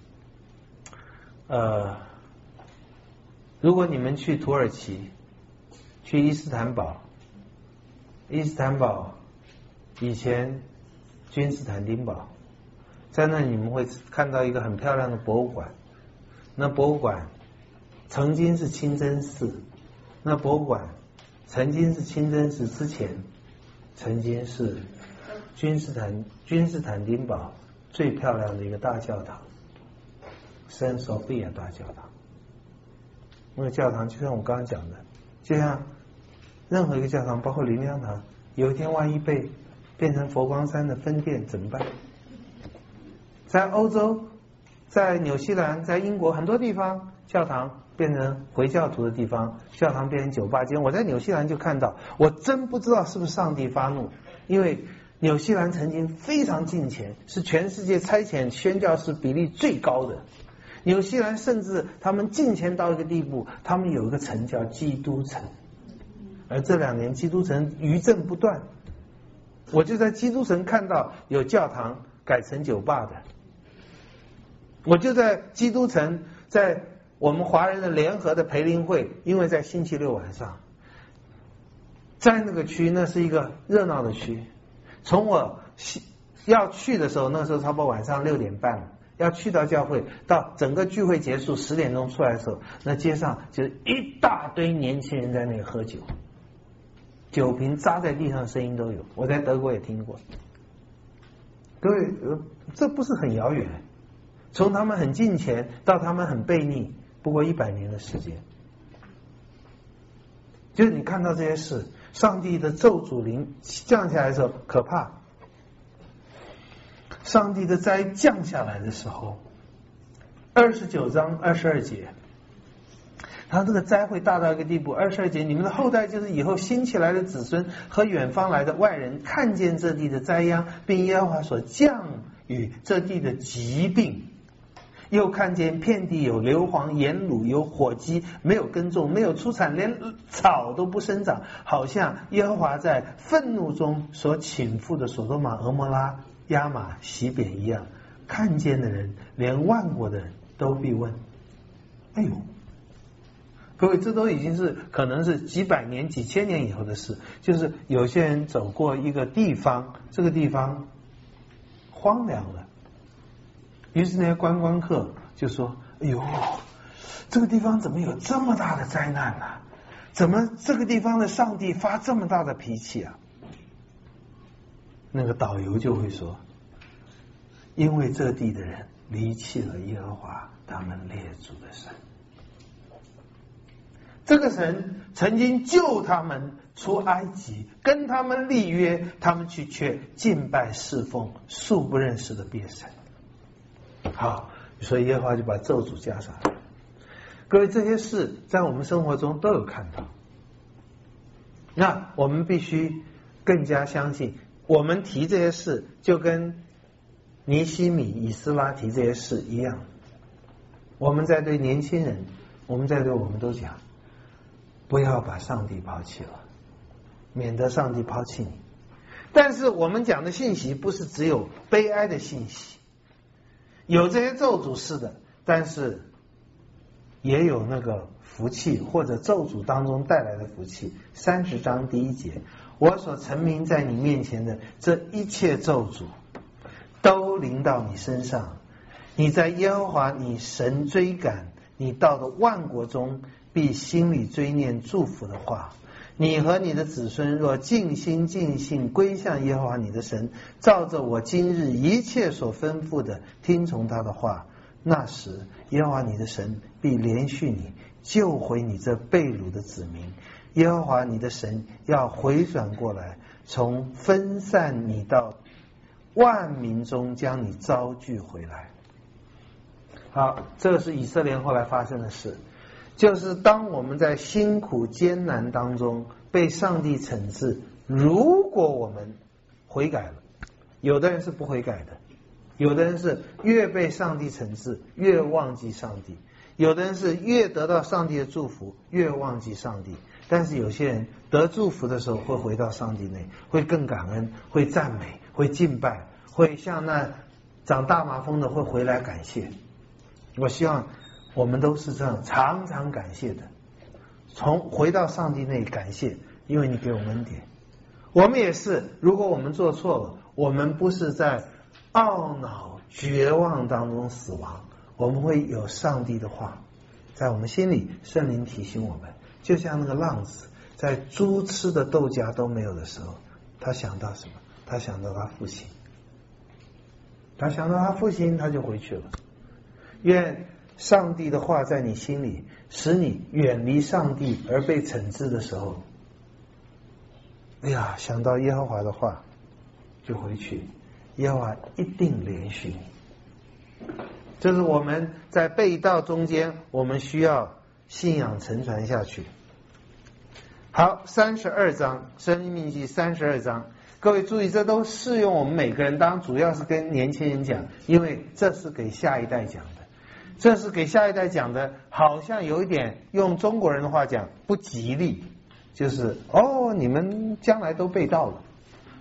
呃，如果你们去土耳其，去伊斯坦堡，伊斯坦堡以前君士坦丁堡，在那里你们会看到一个很漂亮的博物馆。那博物馆曾经是清真寺，那博物馆曾经是清真寺之前，曾经是君士坦君士坦丁堡最漂亮的一个大教堂，圣索菲亚大教堂。那个教堂就像我刚刚讲的，就像任何一个教堂，包括灵粮堂，有一天万一被变成佛光山的分店怎么办？在欧洲，在纽西兰，在英国很多地方，教堂变成回教徒的地方，教堂变成酒吧间。我在纽西兰就看到，我真不知道是不是上帝发怒，因为纽西兰曾经非常敬虔，是全世界差遣宣教士比例最高的。纽西兰甚至他们敬虔到一个地步，他们有一个城叫基督城，而这两年基督城余震不断。我就在基督城看到有教堂改成酒吧的， 我就在基督城，在我们华人的联合的培灵会，因为在星期六晚上，在那个区，那是一个热闹的区。从我要去的时候，那时候差不多晚上六点半了，要去到教会，到整个聚会结束十点钟出来的时候，那街上就是一大堆年轻人在那里喝酒，酒瓶砸在地上的声音都有，我在德国也听过。各位，这不是很遥远，从他们很近前到他们很背逆，不过一百年的时间。就是你看到这些事，上帝的咒诅灵降下来的时候可怕，上帝的灾降下来的时候，二十九章二十二节，他这个灾会大到一个地步。二十二节，你们的后代就是以后兴起来的子孙和远方来的外人，看见这地的灾殃，并耶和华所降与这地的疾病，又看见遍地有硫磺、盐卤、有火鸡，没有耕种，没有出产，连草都不生长，好像耶和华在愤怒中所倾覆的所多玛、俄摩拉、亚玛、洗扁一样。看见的人，连万国的人都必问：哎呦！各位，这都已经是可能是几百年、几千年以后的事。就是有些人走过一个地方，这个地方荒凉了，于是那些观光客就说：哎呦，这个地方怎么有这么大的灾难呢、啊？怎么这个地方的上帝发这么大的脾气啊？那个导游就会说：因为这地的人离弃了耶和华他们列祖的神。这个神曾经救他们出埃及，跟他们立约，他们去却敬拜侍奉素不认识的别神。好，所以耶和华就把咒诅加上来。各位，这些事在我们生活中都有看到，那我们必须更加相信，我们提这些事就跟尼希米、以斯拉提这些事一样。我们在对年轻人，我们在对我们都讲，不要把上帝抛弃了，免得上帝抛弃你。但是我们讲的信息不是只有悲哀的信息，有这些咒诅是的，但是也有那个福气或者咒诅当中带来的福气。三十章第一节，我所陈明在你面前的这一切咒诅都临到你身上，你在耶和华你神追赶你到的万国中，必心里追念祝福的话。你和你的子孙若尽心尽性归向耶和华你的神，照着我今日一切所吩咐的听从他的话，那时耶和华你的神必连续你，救回你这被掳的子民。耶和华你的神要回转过来，从分散你到万民中将你招聚回来。好，这个是以色列后来发生的事，就是当我们在辛苦艰难当中被上帝惩治，如果我们悔改了，有的人是不悔改的，有的人是越被上帝惩治越忘记上帝，有的人是越得到上帝的祝福越忘记上帝。但是有些人得祝福的时候会回到上帝内，会更感恩，会赞美，会敬拜，会像那长大麻风的会回来感谢。我希望我们都是这样，常常感谢的，从回到上帝那里感谢，因为你给我们恩典。我们也是，如果我们做错了，我们不是在懊恼绝望当中死亡，我们会有上帝的话在我们心里，圣灵提醒我们，就像那个浪子在猪吃的豆荚都没有的时候，他想到什么？他想到他父亲，他想到他父亲，他就回去了。愿上帝的话在你心里，使你远离上帝而被惩治的时候，哎呀，想到耶和华的话就回去，耶和华一定连续你。这是我们在背道中间，我们需要信仰承传下去。好，三十二章申命记三十二章，各位注意，这都适用我们每个人，当然主要是跟年轻人讲，因为这是给下一代讲的，这是给下一代讲的，好像有一点用中国人的话讲不吉利，就是哦，你们将来都被盗了，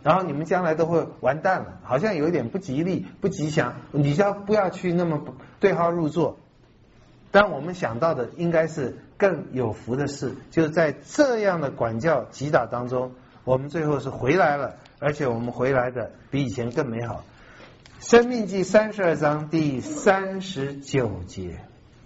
然后你们将来都会完蛋了，好像有一点不吉利、不吉祥，你就要不要去那么对号入座。但我们想到的应该是更有福的事，就是在这样的管教击打当中，我们最后是回来了，而且我们回来的比以前更美好。申命记三十二章第三十九节，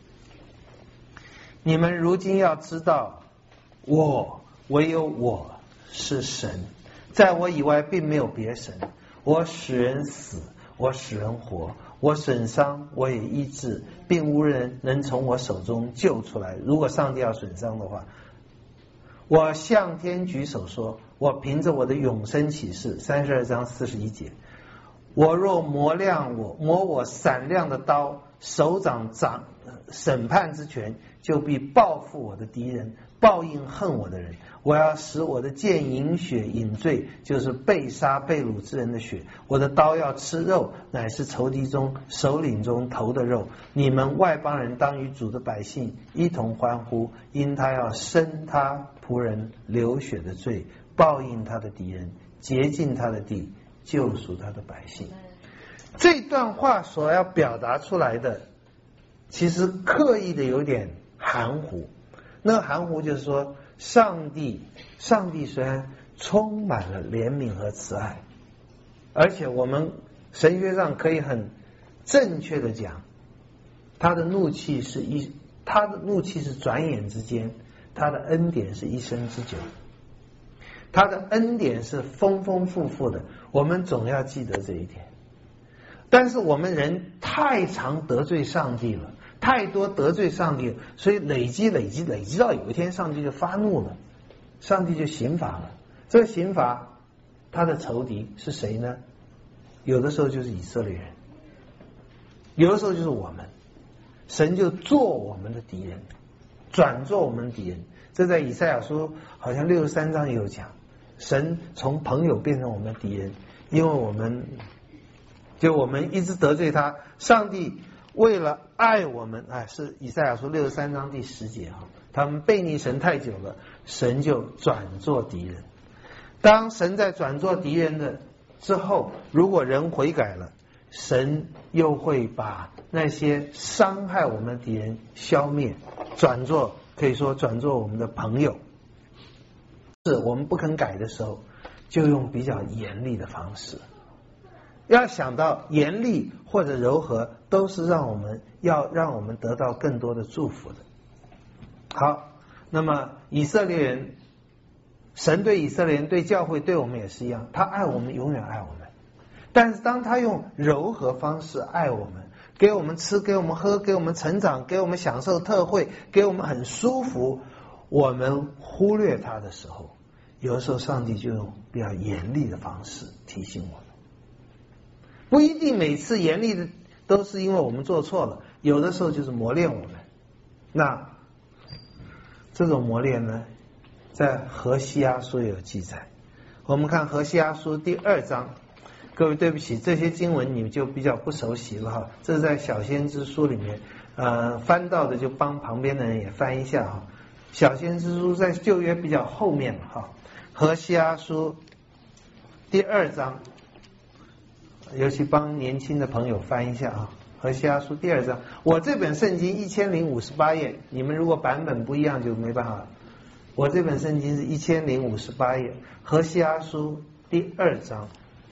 你们如今要知道，我唯有我是神，在我以外并没有别神。我使人死，我使人活，我损伤，我也医治，并无人能从我手中救出来。如果上帝要损伤的话，我向天举手说，我凭着我的永生启示，三十二章四十一节，我若磨亮我磨我闪亮的刀，手掌掌审判之权，就必报复我的敌人，报应恨我的人。我要使我的剑饮血饮醉，就是被杀被掳之人的血。我的刀要吃肉，乃是仇敌中首领中头的肉。你们外邦人当与主的百姓一同欢呼，因他要生他仆人流血的罪，报应他的敌人，洁净他的地，救赎他的百姓。这段话所要表达出来的，其实刻意的有点含糊。那个含糊就是说，上帝上帝虽然充满了怜悯和慈爱，而且我们神学上可以很正确的讲，他的怒气是一他的怒气是转眼之间，他的恩典是一生之久，他的恩典是丰丰富富的，我们总要记得这一点。但是我们人太常得罪上帝了，太多得罪上帝了，所以累积累积累积到有一天上帝就发怒了，上帝就刑罚了。这个刑罚他的仇敌是谁呢？有的时候就是以色列人，有的时候就是我们，神就做我们的敌人，转做我们的敌人。这在以赛亚书好像六十三章也有讲，神从朋友变成我们的敌人，因为我们就我们一直得罪他，上帝为了爱我们，哎，是以赛亚书六十三章第十节哈，他们背逆神太久了，神就转做敌人。当神在转做敌人的之后，如果人悔改了，神又会把那些伤害我们的敌人消灭，转做可以说转做我们的朋友。是我们不肯改的时候，就用比较严厉的方式。要想到严厉或者柔和，都是让我们要让我们得到更多的祝福的。好，那么以色列人，神对以色列人对教会对我们也是一样，他爱我们，永远爱我们。但是当他用柔和方式爱我们，给我们吃，给我们喝，给我们成长，给我们享受特惠，给我们很舒服，我们忽略他的时候，有的时候上帝就用比较严厉的方式提醒我们。不一定每次严厉的都是因为我们做错了，有的时候就是磨练我们。那这种磨练呢，在何西阿书有记载。我们看何西阿书第二章，各位对不起，这些经文你们就比较不熟悉了哈，这是在小先知书里面，呃，翻到的就帮旁边的人也翻一下哈。小先知书在旧约比较后面了哈，何西阿书第二章。尤其帮年轻的朋友翻一下啊，何西阿书第二章。我这本圣经一千零五十八页，你们如果版本不一样就没办法了。我这本圣经是一千零五十八页，何西阿书第二章。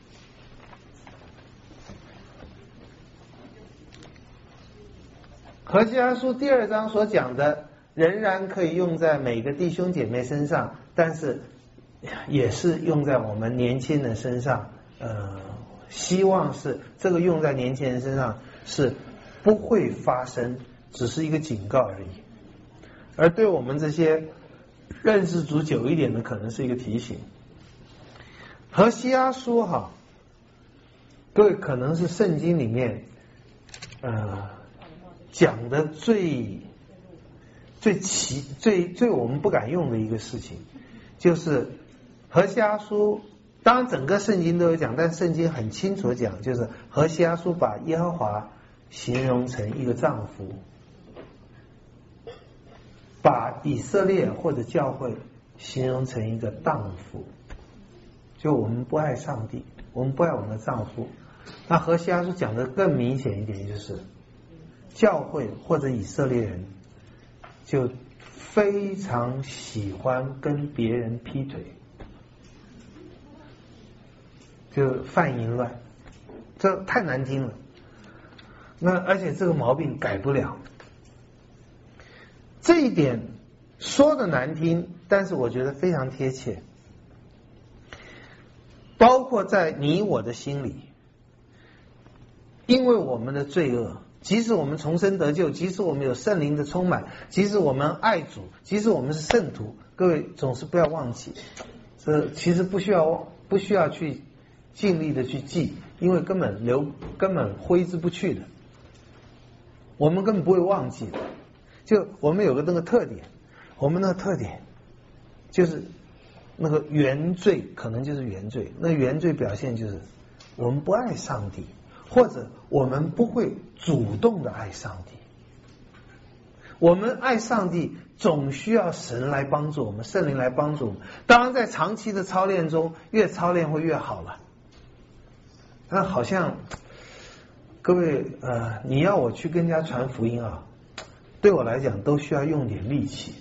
何西阿书第二章所讲的，仍然可以用在每个弟兄姐妹身上，但是也是用在我们年轻人身上，呃。希望是这个用在年轻人身上是不会发生，只是一个警告而已。而对我们这些认识主久一点的，可能是一个提醒。何西阿书哈，各位可能是圣经里面呃讲的最最奇最最我们不敢用的一个事情，就是何西阿书。当然整个圣经都有讲，但圣经很清楚讲，就是何西阿书把耶和华形容成一个丈夫，把以色列或者教会形容成一个荡妇。 就我们不爱上帝，我们不爱我们的丈夫。那何西阿书讲的更明显一点，就是教会或者以色列人就非常喜欢跟别人劈腿，就犯淫乱，这太难听了。那而且这个毛病改不了，这一点说的难听，但是我觉得非常贴切。包括在你我的心里，因为我们的罪恶，即使我们重生得救，即使我们有圣灵的充满，即使我们爱主，即使我们是圣徒，各位总是不要忘记，这其实不需要不需要去尽力的去记，因为根本留根本挥之不去的，我们根本不会忘记的。就我们有个那个特点，我们那个特点就是那个原罪，可能就是原罪。那原罪表现就是我们不爱上帝，或者我们不会主动的爱上帝。我们爱上帝总需要神来帮助我们，圣灵来帮助我们。当然在长期的操练中，越操练会越好了。那好像各位呃，你要我去跟人家传福音啊，对我来讲都需要用点力气。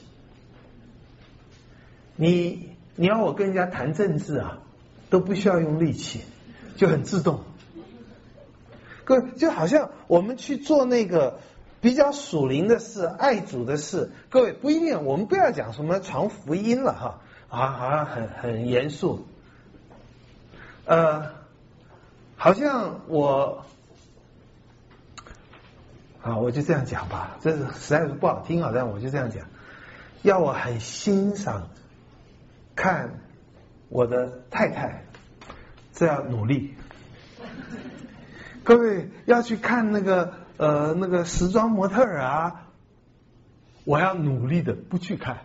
你你要我跟人家谈政治啊，都不需要用力气，就很自动。各位就好像我们去做那个比较属灵的事，爱主的事，各位不一定，我们不要讲什么传福音了哈，啊，好像很很严肃。呃，好像我啊，我就这样讲吧，这是实在是不好听啊，但我就这样讲。要我很欣赏看我的太太，这要努力。各位要去看那个呃那个时装模特儿啊，我要努力的不去看。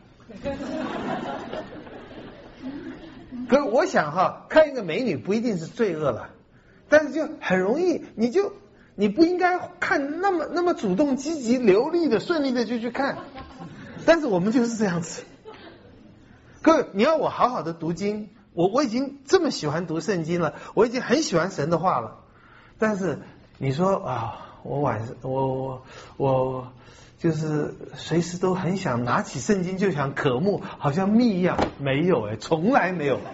可我想哈，看一个美女不一定是罪恶了，但是就很容易，你就你不应该看那么那么主动、积极、流利的、顺利的就去看，但是我们就是这样子。各位，你要我好好的读经，我我已经这么喜欢读圣经了，我已经很喜欢神的话了。但是你说啊，我晚上我我我就是随时都很想拿起圣经就想渴慕，好像蜜一样，没有哎，从来没有。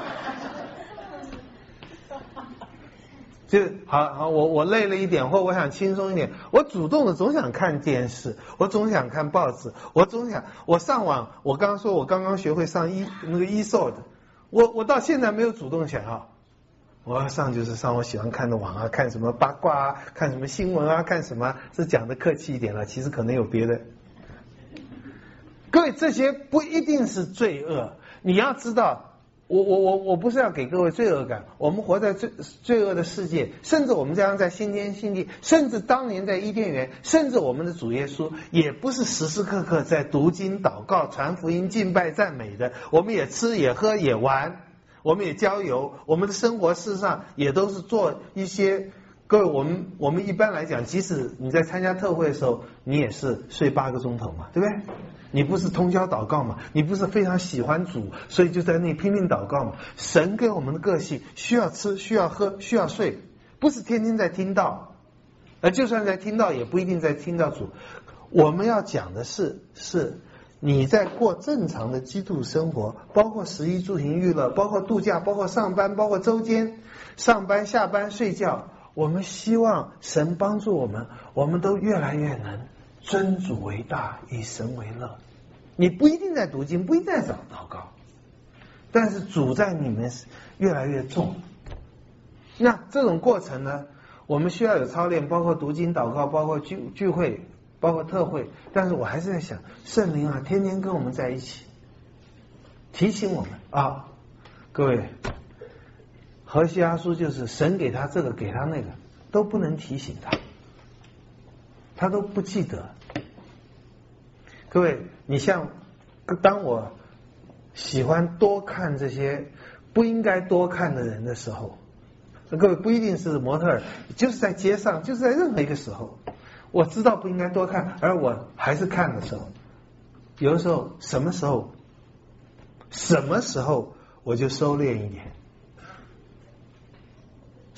就好好，我我累了一点，或我想轻松一点，我主动的总想看电视，我总想看报纸，我总想我上网，我刚刚说我刚刚学会上一那个 e-sword， 我我到现在没有主动想要。我要上就是上我喜欢看的网啊，看什么八卦啊，看什么新闻啊，看什么，是讲的客气一点了，其实可能有别的。各位，这些不一定是罪恶，你要知道，我我我我不是要给各位罪恶感，我们活在罪罪恶的世界，甚至我们这样在新天新地，甚至当年在伊甸园，甚至我们的主耶稣也不是时时刻刻在读经、祷告、传福音、敬拜、赞美的，我们也吃也喝也玩。我们也郊游，我们的生活事实上也都是做一些。各位，我们我们一般来讲，即使你在参加特会的时候，你也是睡八个钟头嘛，对不对？你不是通宵祷告嘛？你不是非常喜欢主，所以就在那里拼命祷告嘛？神给我们的个性需要吃，需要喝，需要睡，不是天天在听道，而就算在听道，也不一定在听到主。我们要讲的是是。你在过正常的基督生活，包括食衣住行娱乐，包括度假，包括上班，包括周间上班下班睡觉，我们希望神帮助我们，我们都越来越能尊主为大，以神为乐。你不一定在读经，不一定在祷祷告，但是主在你们越来越重。那这种过程呢，我们需要有操练，包括读经祷告，包括聚聚会，包括特会，但是我还是在想，圣灵啊，天天跟我们在一起，提醒我们啊，各位，何西阿书就是神给他这个，给他那个，都不能提醒他，他都不记得。各位，你像当我喜欢多看这些不应该多看的人的时候，各位不一定是模特儿，就是在街上，就是在任何一个时候。我知道不应该多看，而我还是看的时候，有的时候什么时候什么时候我就收敛一点，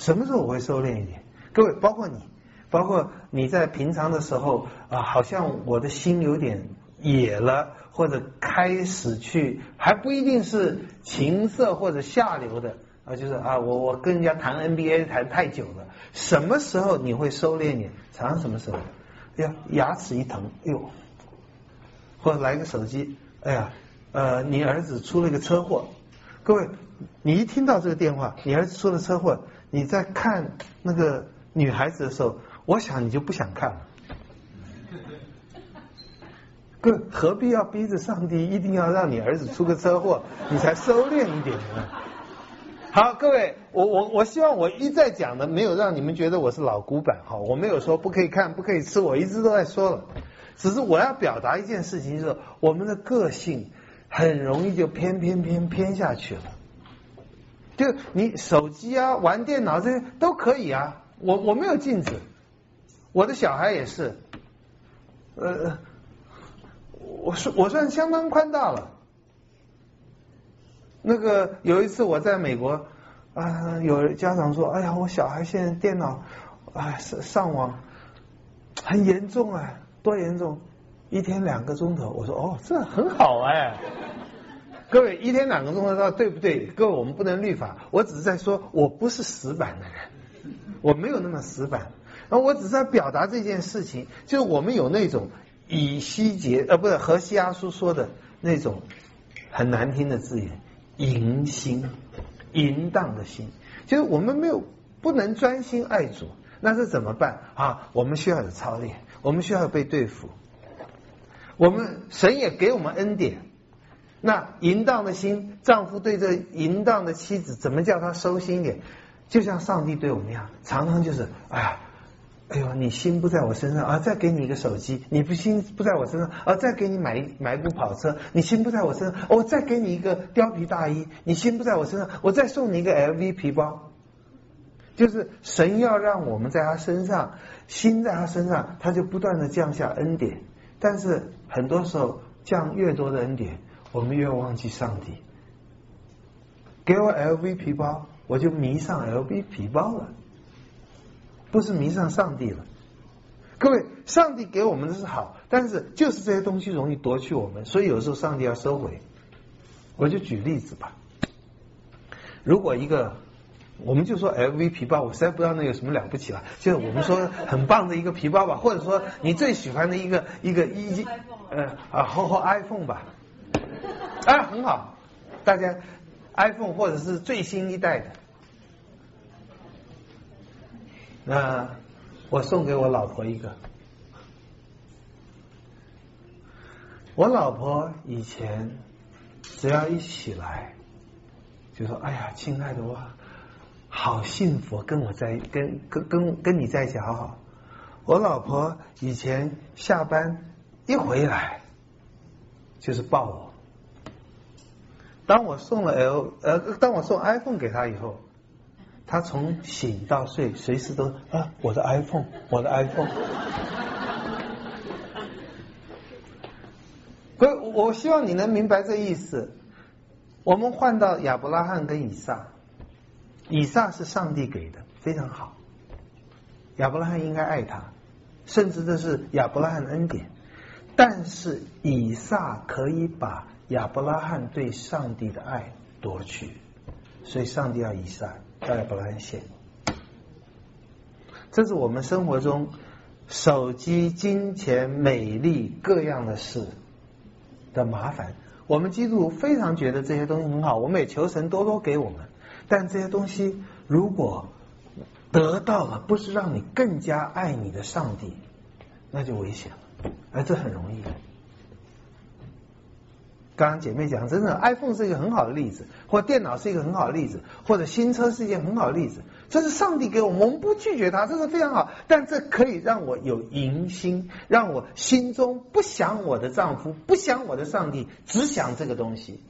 什么时候我会收敛一点？各位，包括你，包括你在平常的时候啊，好像我的心有点野了，或者开始去，还不一定是情色或者下流的啊，就是啊，我我跟人家谈 N B A 谈太久了，什么时候你会收敛一点？常常什么时候？哎呀，牙齿一疼，哎呦，或者来个手机，哎呀，呃，你儿子出了一个车祸。各位，你一听到这个电话，你儿子出了车祸，你在看那个女孩子的时候，我想你就不想看了。各位，何必要逼着上帝一定要让你儿子出个车祸，你才收敛一点呢？好，各位，我我我希望我一再讲的没有让你们觉得我是老古板哈，我没有说不可以看不可以吃，我一直都在说了，只是我要表达一件事情，就是我们的个性很容易就偏偏偏偏下去了。就你手机啊、玩电脑这些都可以啊，我我没有禁止，我的小孩也是，呃，我是我算相当宽大了。那个有一次我在美国啊，有家长说：“哎呀，我小孩现在电脑啊上上网很严重啊，多严重？一天两个钟头。”我说：“哦，这很好哎。”各位，一天两个钟头，到对不对？各位，我们不能律法，我只是在说，我不是死板的人，我没有那么死板。然后我只是在表达这件事情，就是我们有那种以西结呃，不是何西阿书说的那种很难听的字眼，淫心，淫荡的心，就是我们没有不能专心爱主，那是怎么办啊？我们需要有操练，我们需要被对付，我们神也给我们恩典。那淫荡的心，丈夫对这淫荡的妻子，怎么叫他收心一点？就像上帝对我们一样，常常就是，哎呀，哎呦，你心不在我身上啊，再给你一个手机；你不心不在我身上啊，再给你买一买一部跑车；你心不在我身上，我、哦、再给你一个貂皮大衣；你心不在我身上，我再送你一个 L V 皮包。就是神要让我们在他身上，心在他身上，他就不断的降下恩典。但是很多时候降越多的恩典，我们越忘记上帝。给我 L V 皮包，我就迷上 L V 皮包了，不是迷上上帝了。各位，上帝给我们的是好，但是就是这些东西容易夺去我们，所以有时候上帝要收回。我就举例子吧，如果一个我们就说 L V 皮包，我实在不知道那有什么了不起了，就是我们说很棒的一个皮包吧，或者说你最喜欢的一个一个一呃啊或或 iPhone 吧，啊很好，大家 iPhone 或者是最新一代的，那我送给我老婆一个。我老婆以前只要一起来就说：“哎呀，亲爱的，我好幸福，跟我在跟跟跟跟你在一起好好。”我老婆以前下班一回来就是抱我。当我送了 L 呃，当我送 iPhone 给她以后，她从醒到睡随时都啊，我的 iPhone， 我的 iPhone。所以我希望你能明白这意思。我们换到亚伯拉罕跟以撒，以撒是上帝给的，非常好。亚伯拉罕应该爱他，甚至这是亚伯拉罕的恩典。但是以撒可以把亚伯拉罕对上帝的爱夺去，所以上帝要以撒，要亚伯拉罕献。这是我们生活中手机、金钱、美丽各样的事的麻烦。我们基督徒非常觉得这些东西很好，我们也求神多多给我们。但这些东西如果得到了，不是让你更加爱你的上帝，那就危险了。而这很容易。刚刚姐妹讲，真的 iPhone 是一个很好的例子，或电脑是一个很好的例子，或者新车是一件很好的例子。这是上帝给我们，我们不拒绝它，这是非常好。但这可以让我有淫心，让我心中不想我的丈夫，不想我的上帝，只想这个东西。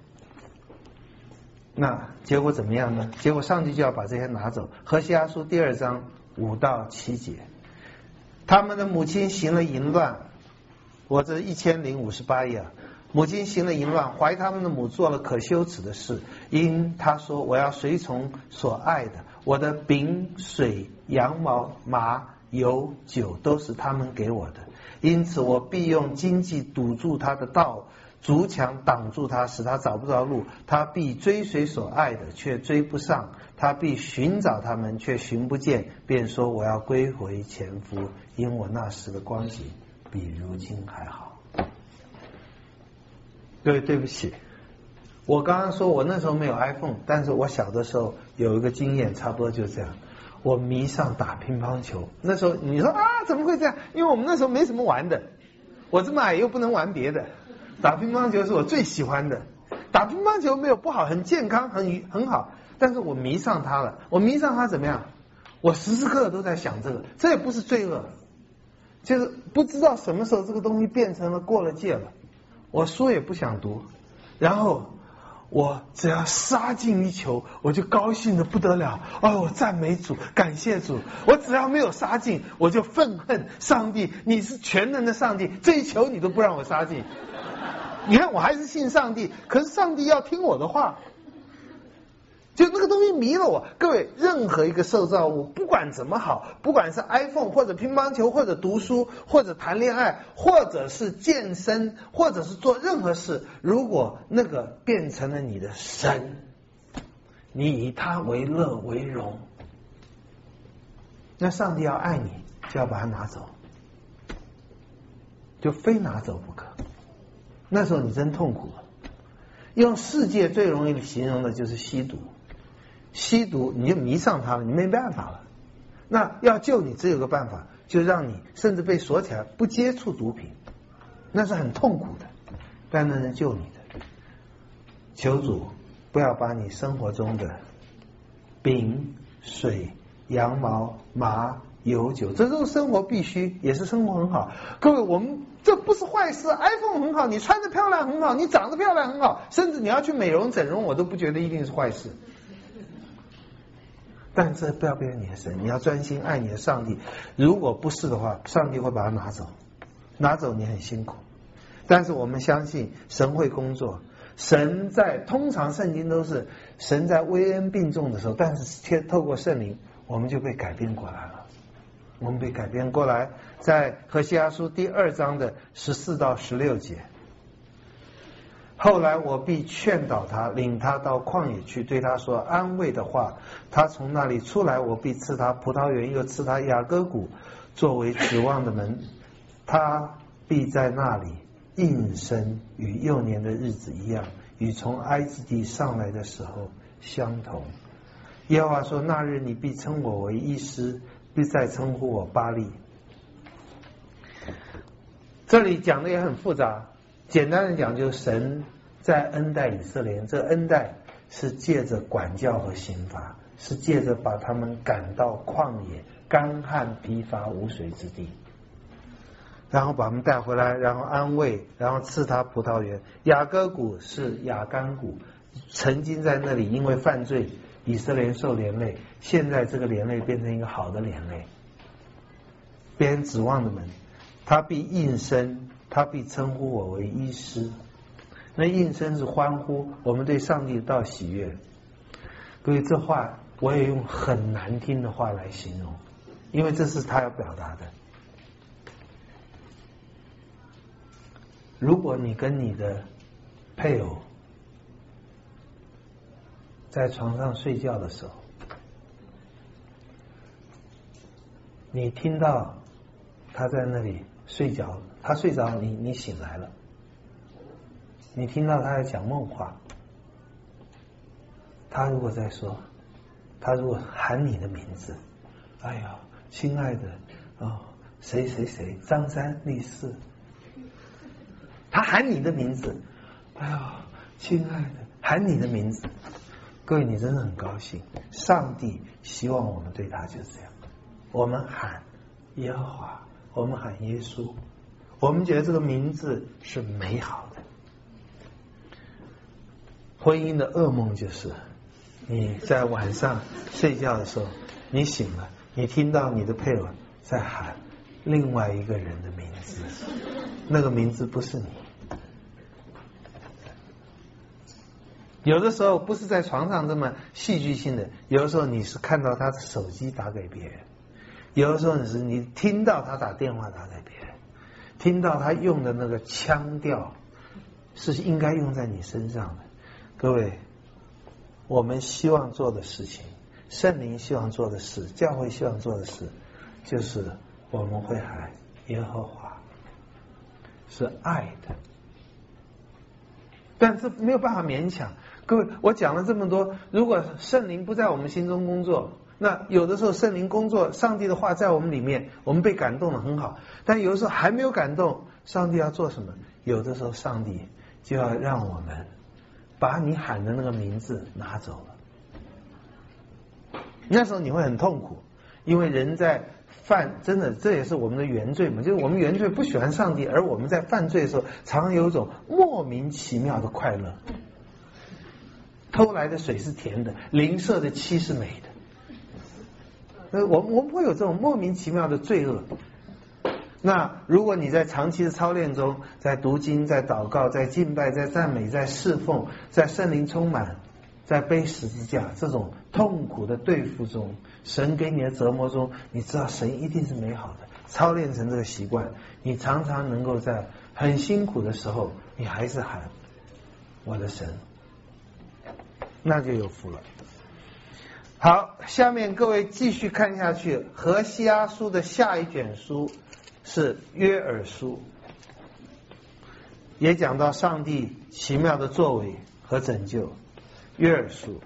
那结果怎么样呢？结果上帝就要把这些拿走。何西阿书第二章五到七节，他们的母亲行了淫乱，我这一千零五十八页啊。母亲行了淫乱，怀他们的母做了可羞耻的事，因他说：“我要随从所爱的， 我的饼、水、羊毛、麻、油、酒都是他们给我的，因此我必用荆棘堵住他的道，竹墙挡住他，使他找不着路。他必追随所爱的，却追不上；他必寻找他们，却寻不见。便说我要归回前夫，因我那时的光景比如今还好。各位对不起，我刚刚说我那时候没有 iPhone， 但是我小的时候有一个经验，差不多就这样。我迷上打乒乓球，那时候你说啊怎么会这样？因为我们那时候没什么玩的，我这么矮又不能玩别的，打乒乓球是我最喜欢的。打乒乓球没有不好，很健康，很很好，但是我迷上它了。我迷上它怎么样？我时时刻刻都在想这个，这也不是罪恶，就是不知道什么时候这个东西变成了过了界了。我书也不想读，然后我只要杀进一球，我就高兴的不得了。哦，我赞美主，感谢主。我只要没有杀进，我就愤恨上帝，你是全能的上帝，这一球你都不让我杀进。你看我还是信上帝，可是上帝要听我的话。就那个东西迷了我。各位，任何一个受造物，不管怎么好，不管是 iPhone 或者乒乓球或者读书或者谈恋爱或者是健身或者是做任何事，如果那个变成了你的神，你以它为乐为荣，那上帝要爱你，就要把它拿走，就非拿走不可。那时候你真痛苦了。用世界最容易的形容的就是吸毒，吸毒你就迷上它了，你没办法了。那要救你只有个办法，就让你甚至被锁起来，不接触毒品，那是很痛苦的，但那能救你的。求主不要把你生活中的饼、水、羊毛、麻、油、酒，这都是生活必须，也是生活很好。各位，我们这不是坏事。 iPhone 很好，你穿得漂亮很好，你长得漂亮很好，甚至你要去美容整容，我都不觉得一定是坏事。但这不要变成你的神，你要专心爱你的上帝。如果不是的话，上帝会把它拿走，拿走你很辛苦。但是我们相信神会工作。神在通常圣经都是神在危恩病重的时候，但是透过圣灵我们就被改变过来了。我们被改变过来，在何西阿书第二章的十四到十六节。后来我必劝导他，领他到旷野去，对他说安慰的话。他从那里出来，我必赐他葡萄园，又赐他雅各谷作为指望的门。他必在那里应生，与幼年的日子一样，与从埃及地上来的时候相同。耶和华说，那日你必称我为医师，必再称呼我巴力。这里讲的也很复杂，简单的讲就是神在恩待以色列，这恩待是借着管教和刑罚，是借着把他们赶到旷野，干旱疲乏无水之地，然后把他们带回来，然后安慰，然后赐他葡萄园。雅各谷是亚干谷，曾经在那里因为犯罪以色列人受连累，现在这个连累变成一个好的连累，别人指望的门。他必应声，他必称呼我为医师。那应声是欢呼，我们对上帝的道喜悦。各位，这话我也用很难听的话来形容，因为这是他要表达的。如果你跟你的配偶在床上睡觉的时候，你听到他在那里睡着，他睡着，你你醒来了，你听到他在讲梦话，他如果在说，他如果喊你的名字，哎呀，亲爱的哦，谁谁谁，张三李四，他喊你的名字，哎呀，亲爱的，喊你的名字，各位，你真的很高兴。上帝希望我们对他就是这样，我们喊耶和华，我们喊耶稣，我们觉得这个名字是美好的。婚姻的噩梦就是你在晚上睡觉的时候，你醒了，你听到你的配偶在喊另外一个人的名字，那个名字不是你。 有的时候不是在床上这么戏剧性的，有的时候你是看到他的手机打给别人，有的时候你是你听到他打电话打给别人，听到他用的那个腔调是应该用在你身上的。各位，我们希望做的事情，圣灵希望做的事，教会希望做的事，就是我们会喊耶和华是爱的，但是没有办法勉强。各位，我讲了这么多，如果圣灵不在我们心中工作，那有的时候圣灵工作，上帝的话在我们里面，我们被感动了很好，但有的时候还没有感动，上帝要做什么？有的时候上帝就要让我们把你喊的那个名字拿走了，那时候你会很痛苦，因为人在犯，真的这也是我们的原罪嘛，就是我们原罪不喜欢上帝，而我们在犯罪的时候常常有一种莫名其妙的快乐，偷来的水是甜的，邻舍的妻是美的，呃，我们我们会有这种莫名其妙的罪恶。那如果你在长期的操练中，在读经，在祷告，在敬拜，在赞美，在侍奉，在圣灵充满，在背十字架这种痛苦的对付中，神给你的折磨中，你知道神一定是美好的，操练成这个习惯，你常常能够在很辛苦的时候，你还是喊我的神，那就有福了。好，下面各位继续看下去，何西阿书的下一卷书是约珥书，也讲到上帝奇妙的作为和拯救。约珥书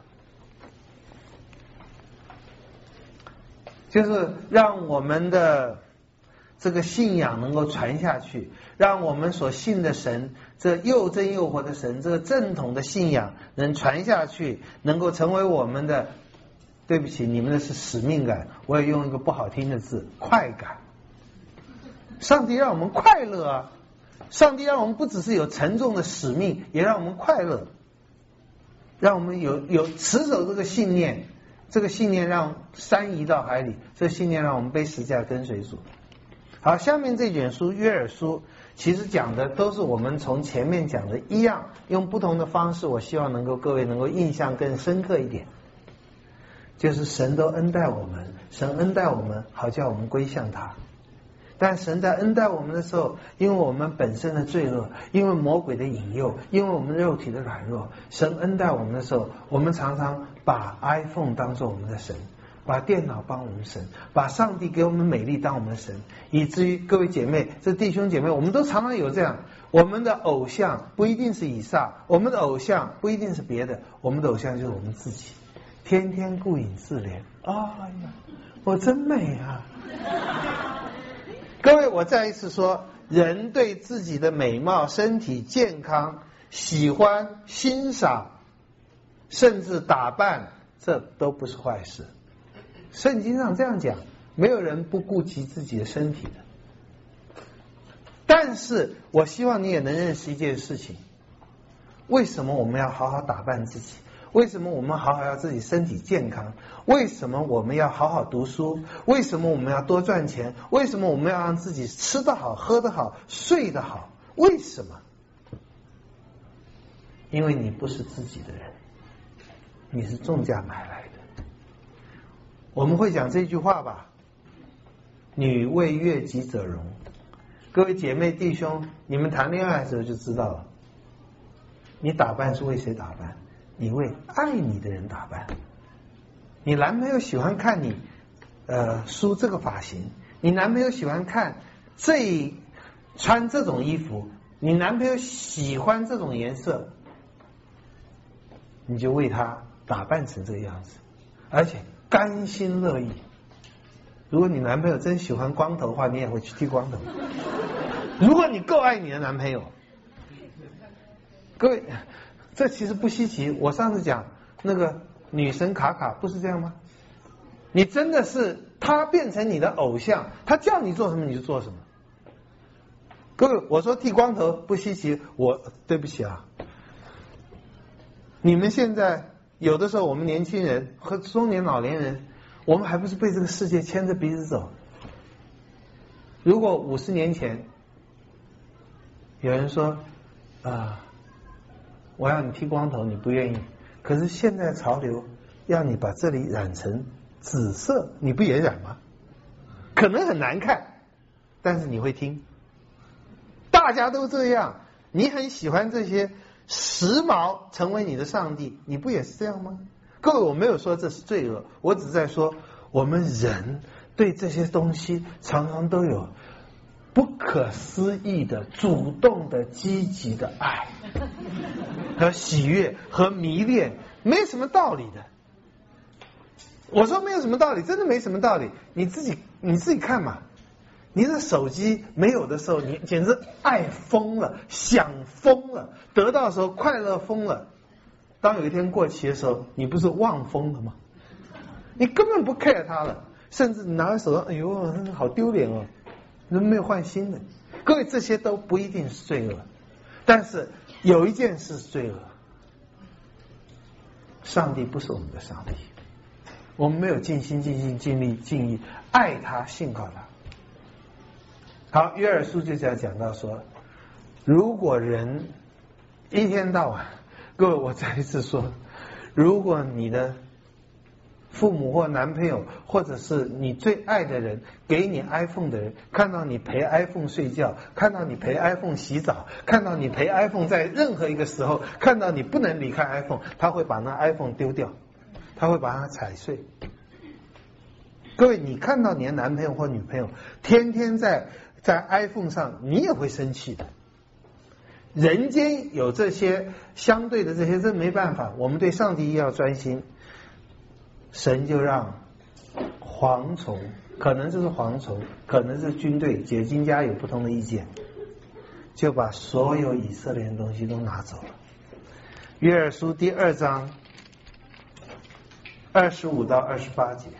就是让我们的这个信仰能够传下去，让我们所信的神，这又真又活的神，这个正统的信仰能传下去，能够成为我们的，对不起，你们的是使命感，我也用一个不好听的字，快感。上帝让我们快乐啊，上帝让我们不只是有沉重的使命，也让我们快乐，让我们有有持守这个信念，这个信念让山移到海里，这个信念让我们背十字架跟随主。好，下面这卷书约珥书其实讲的都是我们从前面讲的一样，用不同的方式，我希望能够各位能够印象更深刻一点，就是神都恩待我们，神恩待我们好叫我们归向他。但神在恩待我们的时候，因为我们本身的罪恶，因为魔鬼的引诱，因为我们肉体的软弱，神恩待我们的时候，我们常常把 iPhone 当作我们的神，把电脑当我们神，把上帝给我们美丽当我们的神，以至于各位姐妹，这弟兄姐妹，我们都常常有这样，我们的偶像不一定是以撒，我们的偶像不一定是别的，我们的偶像就是我们自己，天天顾影自怜，哎呀，我真美啊！各位，我再一次说，人对自己的美貌、身体健康喜欢、欣赏，甚至打扮，这都不是坏事。圣经上这样讲，没有人不顾及自己的身体的。但是我希望你也能认识一件事情，为什么我们要好好打扮自己？为什么我们好好要自己身体健康？为什么我们要好好读书？为什么我们要多赚钱？为什么我们要让自己吃得好、喝得好、睡得好？为什么？因为你不是自己的人，你是重价买来的。我们会讲这句话吧，女为悦己者容。各位姐妹弟兄，你们谈恋爱的时候就知道了，你打扮是为谁打扮？你为爱你的人打扮。你男朋友喜欢看你呃梳这个发型，你男朋友喜欢看这穿这种衣服，你男朋友喜欢这种颜色，你就为他打扮成这个样子，而且甘心乐意。如果你男朋友真喜欢光头的话，你也会去剃光头。如果你够爱你的男朋友，各位，这其实不稀奇。我上次讲那个女神卡卡不是这样吗？你真的是他变成你的偶像，他叫你做什么你就做什么。各位，我说剃光头不稀奇，我对不起啊。你们现在有的时候，我们年轻人和中年老年人，我们还不是被这个世界牵着鼻子走？如果五十年前有人说啊、呃， 我要你剃光头，你不愿意。可是现在潮流要你把这里染成紫色，你不也染吗？可能很难看，但是你会听。大家都这样，你很喜欢这些时髦，成为你的上帝，你不也是这样吗？各位，我没有说这是罪恶，我只在说我们人对这些东西常常都有不可思议的、主动的、积极的爱和喜悦和迷恋，没什么道理的。我说没有什么道理，真的没什么道理。你自己你自己看嘛，你的手机没有的时候，你简直爱疯了，想疯了，得到的时候快乐疯了。当有一天过期的时候，你不是忘疯了吗？你根本不 care 它了，甚至你拿在手上，哎呦，好丢脸哦，人没有换新的。各位，这些都不一定是罪恶，但是有一件事是罪恶，上帝不是我们的上帝，我们没有尽心尽性尽力尽意爱他，信靠他。好，约珥书就这样讲到说，如果人一天到晚，各位，我再一次说，如果你的父母或男朋友，或者是你最爱的人，给你 iPhone 的人，看到你陪 iPhone 睡觉，看到你陪 iPhone 洗澡，看到你陪 iPhone 在任何一个时候，看到你不能离开 iPhone， 他会把那 iPhone 丢掉，他会把它踩碎。各位，你看到你的男朋友或女朋友天天在在 iPhone 上，你也会生气的。人间有这些相对的这些，这没办法，我们对上帝要专心。神就让蝗虫，可能就是蝗虫，可能是军队，解经家有不同的意见，就把所有以色列的东西都拿走了。约珥书第二章二十五到二十八节，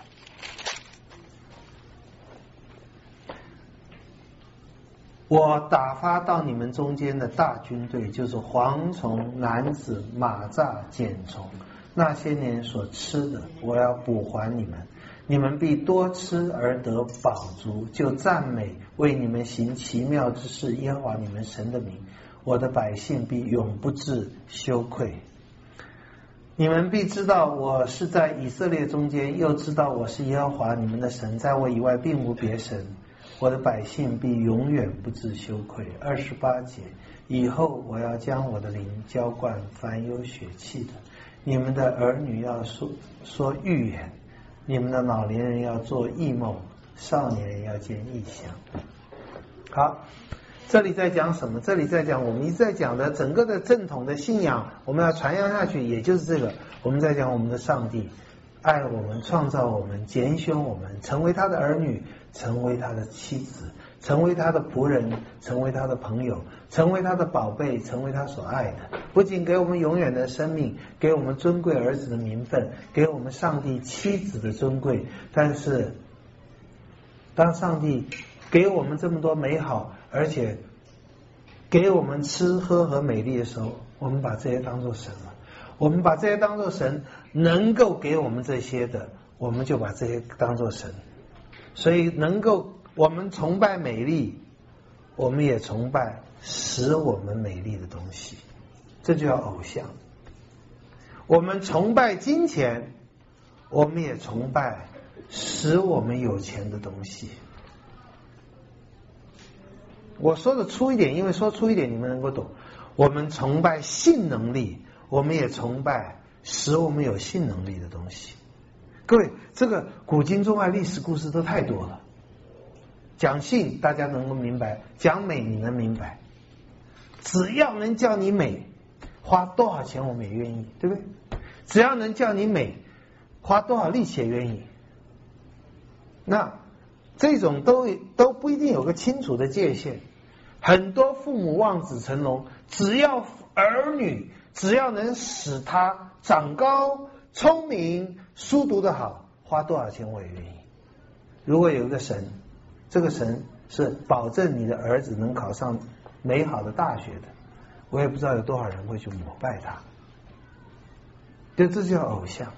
我打发到你们中间的大军队，就是蝗虫、蝻子、蚂蚱、茧虫，那些年所吃的，我要补还你们，你们必多吃而得饱足，就赞美为你们行奇妙之事耶和华你们神的名，我的百姓必永不致羞愧。你们必知道我是在以色列中间，又知道我是耶和华你们的神，在我以外并无别神，我的百姓必永远不致羞愧。二十八节，以后我要将我的灵浇灌凡有血气的，你们的儿女要说说预言，你们的老年人要做异梦，少年人要见异象。好，这里在讲什么？这里在讲我们一直在讲的整个的正统的信仰，我们要传扬下去，也就是这个。我们在讲我们的上帝爱我们，创造我们，拣选我们，成为他的儿女，成为他的妻子，成为他的仆人，成为他的朋友，成为他的宝贝，成为他所爱的。不仅给我们永远的生命，给我们尊贵儿子的名分，给我们上帝妻子的尊贵，但是当上帝给我们这么多美好，而且给我们吃喝和美丽的时候，我们把这些当作神了。我们把这些当作神，能够给我们这些的，我们就把这些当作神。所以能够我们崇拜美丽，我们也崇拜使我们美丽的东西，这就叫偶像。我们崇拜金钱，我们也崇拜使我们有钱的东西。我说的粗一点，因为说粗一点你们能够懂。我们崇拜性能力，我们也崇拜使我们有性能力的东西。各位，这个古今中外历史故事都太多了。讲性大家能够明白，讲美你能明白，只要能叫你美，花多少钱我们也愿意，对不对？只要能叫你美，花多少力气也愿意。那这种都都不一定有个清楚的界限。很多父母望子成龙，只要儿女只要能使他长高、聪明、书读得好，花多少钱我也愿意。如果有一个神，这个神是保证你的儿子能考上美好的大学的，我也不知道有多少人会去膜拜他。就这叫偶像。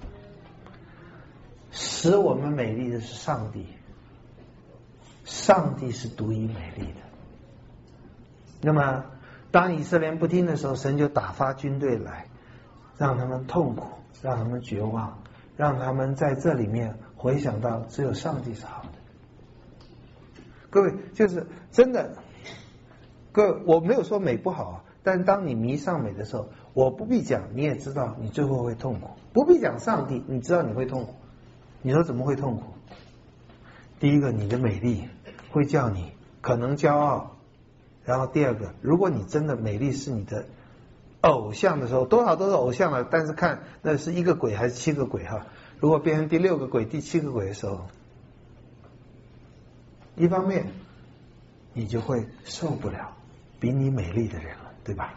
使我们美丽的是上帝，上帝是独一美丽的。那么当以色列人不听的时候，神就打发军队来，让他们痛苦，让他们绝望，让他们在这里面回想到只有上帝是好的。各位，就是真的，各位，我没有说美不好，但当你迷上美的时候，我不必讲，你也知道你最后会痛苦。不必讲上帝，你知道你会痛苦。你说怎么会痛苦？第一个，你的美丽会叫你可能骄傲。然后第二个，如果你真的美丽是你的偶像的时候，多少都是偶像了，但是看那是一个鬼还是七个鬼哈。如果变成第六个鬼、第七个鬼的时候，一方面你就会受不了比你美丽的人了，对吧？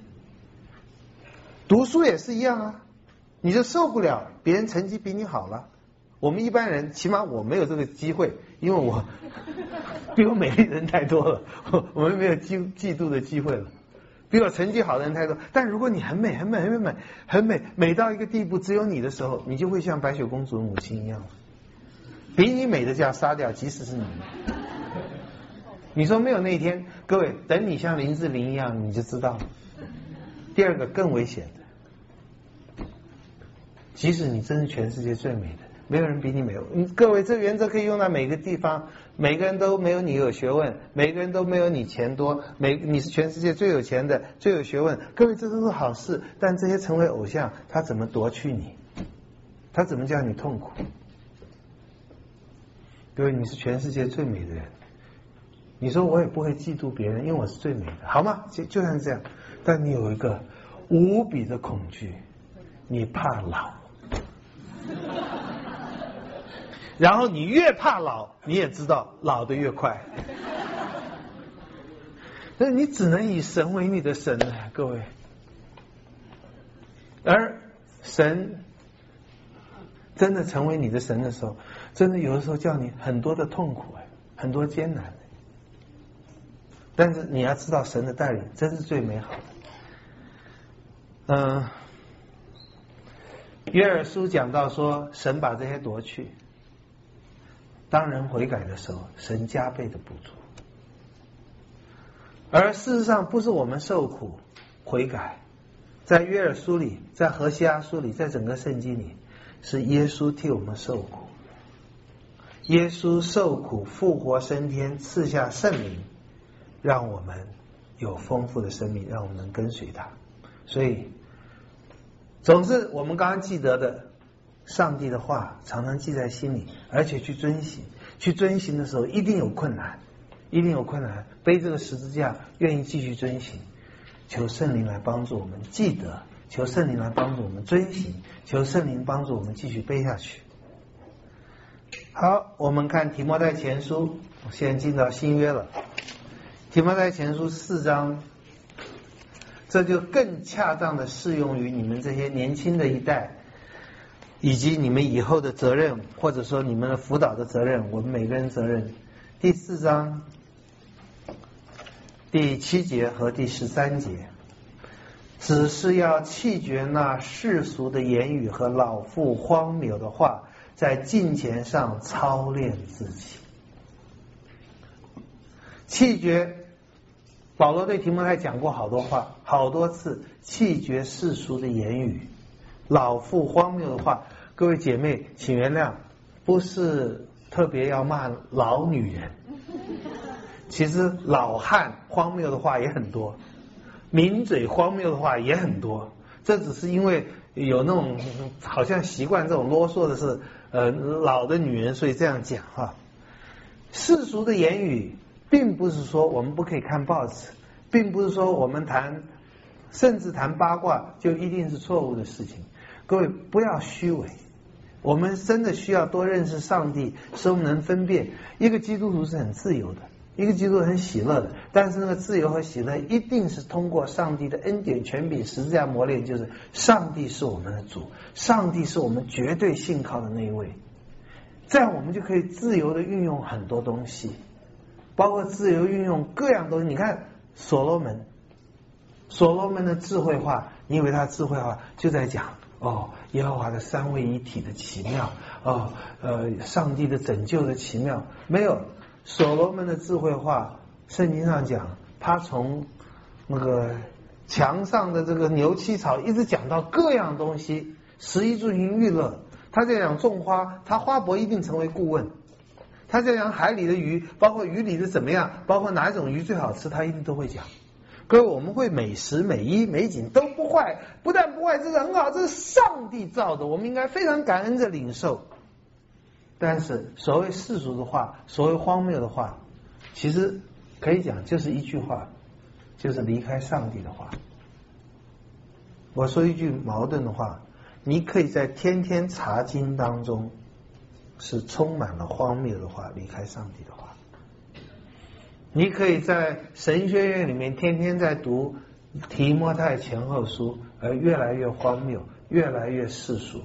读书也是一样啊，你就受不了别人成绩比你好了。我们一般人，起码我没有这个机会，因为我比我美丽的人太多了，我们没有嫉嫉妒的机会了。比我成绩好的人太多，但如果你很美、很美、很美、很美，美到一个地步，只有你的时候，你就会像白雪公主的母亲一样，比你美的就要杀掉，即使是你。你说没有那一天，各位，等你像林志玲一样，你就知道了。第二个更危险的，即使你真是全世界最美的，没有人比你美。各位，这个原则可以用在每个地方，每个人都没有你有学问，每个人都没有你钱多，每你是全世界最有钱的、最有学问。各位，这都是好事，但这些成为偶像，他怎么夺去你？他怎么叫你痛苦？各位，你是全世界最美的人，你说我也不会嫉妒别人，因为我是最美的，好吗？就就算是这样，但你有一个无比的恐惧，你怕老。然后你越怕老，你也知道老得越快。所以你只能以神为你的神了，各位。而神真的成为你的神的时候，真的有的时候叫你很多的痛苦，很多艰难。但是你要知道，神的带领真是最美好的。嗯、呃，约珥书讲到说，神把这些夺去。当人悔改的时候，神加倍的补助。而事实上，不是我们受苦悔改，在约珥书里，在何西阿书里，在整个圣经里，是耶稣替我们受苦。耶稣受苦复活升天，赐下圣灵，让我们有丰富的生命，让我们能跟随他。所以总之我们刚刚记得的上帝的话常常记在心里，而且去遵行。去遵行的时候一定有困难，一定有困难，背这个十字架愿意继续遵行，求圣灵来帮助我们记得，求圣灵来帮助我们遵行，求圣灵帮助我们继续背下去。好，我们看提摩太前书，现在进到新约了。提摩太前书四章，这就更恰当的适用于你们这些年轻的一代，以及你们以后的责任，或者说你们的辅导的责任，我们每个人责任。第四章第七节和第十三节，只是要弃绝那世俗的言语和老妇荒谬的话，在敬虔上操练自己。弃绝，保罗对提摩太讲过好多话，好多次，弃绝世俗的言语，老妇荒谬的话。各位姐妹请原谅，不是特别要骂老女人，其实老汉荒谬的话也很多，抿嘴荒谬的话也很多，这只是因为有那种好像习惯这种啰嗦的是呃老的女人，所以这样讲哈。世俗的言语并不是说我们不可以看报纸，并不是说我们谈甚至谈八卦就一定是错误的事情。各位不要虚伪，我们真的需要多认识上帝，使我们能分辨。一个基督徒是很自由的，一个基督徒很喜乐的，但是那个自由和喜乐一定是通过上帝的恩典、权柄、十字架磨练，就是上帝是我们的主，上帝是我们绝对信靠的那一位，这样我们就可以自由的运用很多东西，包括自由运用各样东西。你看所罗门，所罗门的智慧话，你以为他智慧话就在讲哦，耶和华的三位一体的奇妙，哦，呃，上帝的拯救的奇妙，没有。所罗门的智慧话，圣经上讲，他从那个墙上的这个牛七草，一直讲到各样东西，食衣住行娱乐。他在讲种花，他花博一定成为顾问。他在讲海里的鱼，包括鱼里的怎么样，包括哪一种鱼最好吃，他一定都会讲。各位，我们会美食、美衣、美景都不坏，不但不坏，这是很好，这是上帝造的，我们应该非常感恩着领受。但是所谓世俗的话，所谓荒谬的话，其实可以讲就是一句话，就是离开上帝的话。我说一句矛盾的话，你可以在天天查经当中是充满了荒谬的话，离开上帝的话。你可以在神学院里面天天在读提摩太前后书，而越来越荒谬，越来越世俗。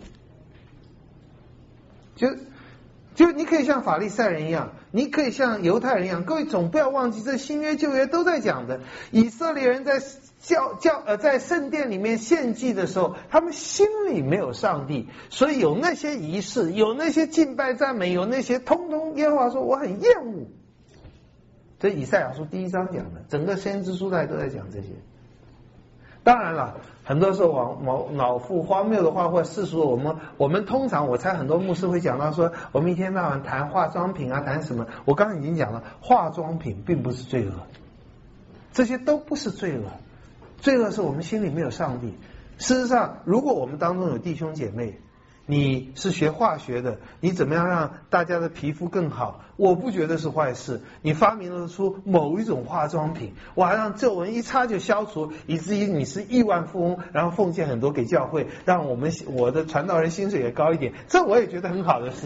就就你可以像法利赛人一样，你可以像犹太人一样。各位总不要忘记，这新约旧约都在讲的。以色列人在教教呃在圣殿里面献祭的时候，他们心里没有上帝，所以有那些仪式，有那些敬拜赞美，有那些通通耶和华说我很厌恶。这以赛亚书第一章讲的，整个先知书代都在讲这些。当然了，很多时候往往脑腹荒谬的话或世俗，我们我们通常我猜很多牧师会讲到说，我们一天到晚谈化妆品啊，谈什么？我刚刚已经讲了，化妆品并不是罪恶，这些都不是罪恶，罪恶是我们心里没有上帝。事实上，如果我们当中有弟兄姐妹，你是学化学的，你怎么样让大家的皮肤更好？我不觉得是坏事。你发明了出某一种化妆品，我还让皱纹一擦就消除，以至于你是亿万富翁，然后奉献很多给教会，让我们我的传道人薪水也高一点，这我也觉得很好的事。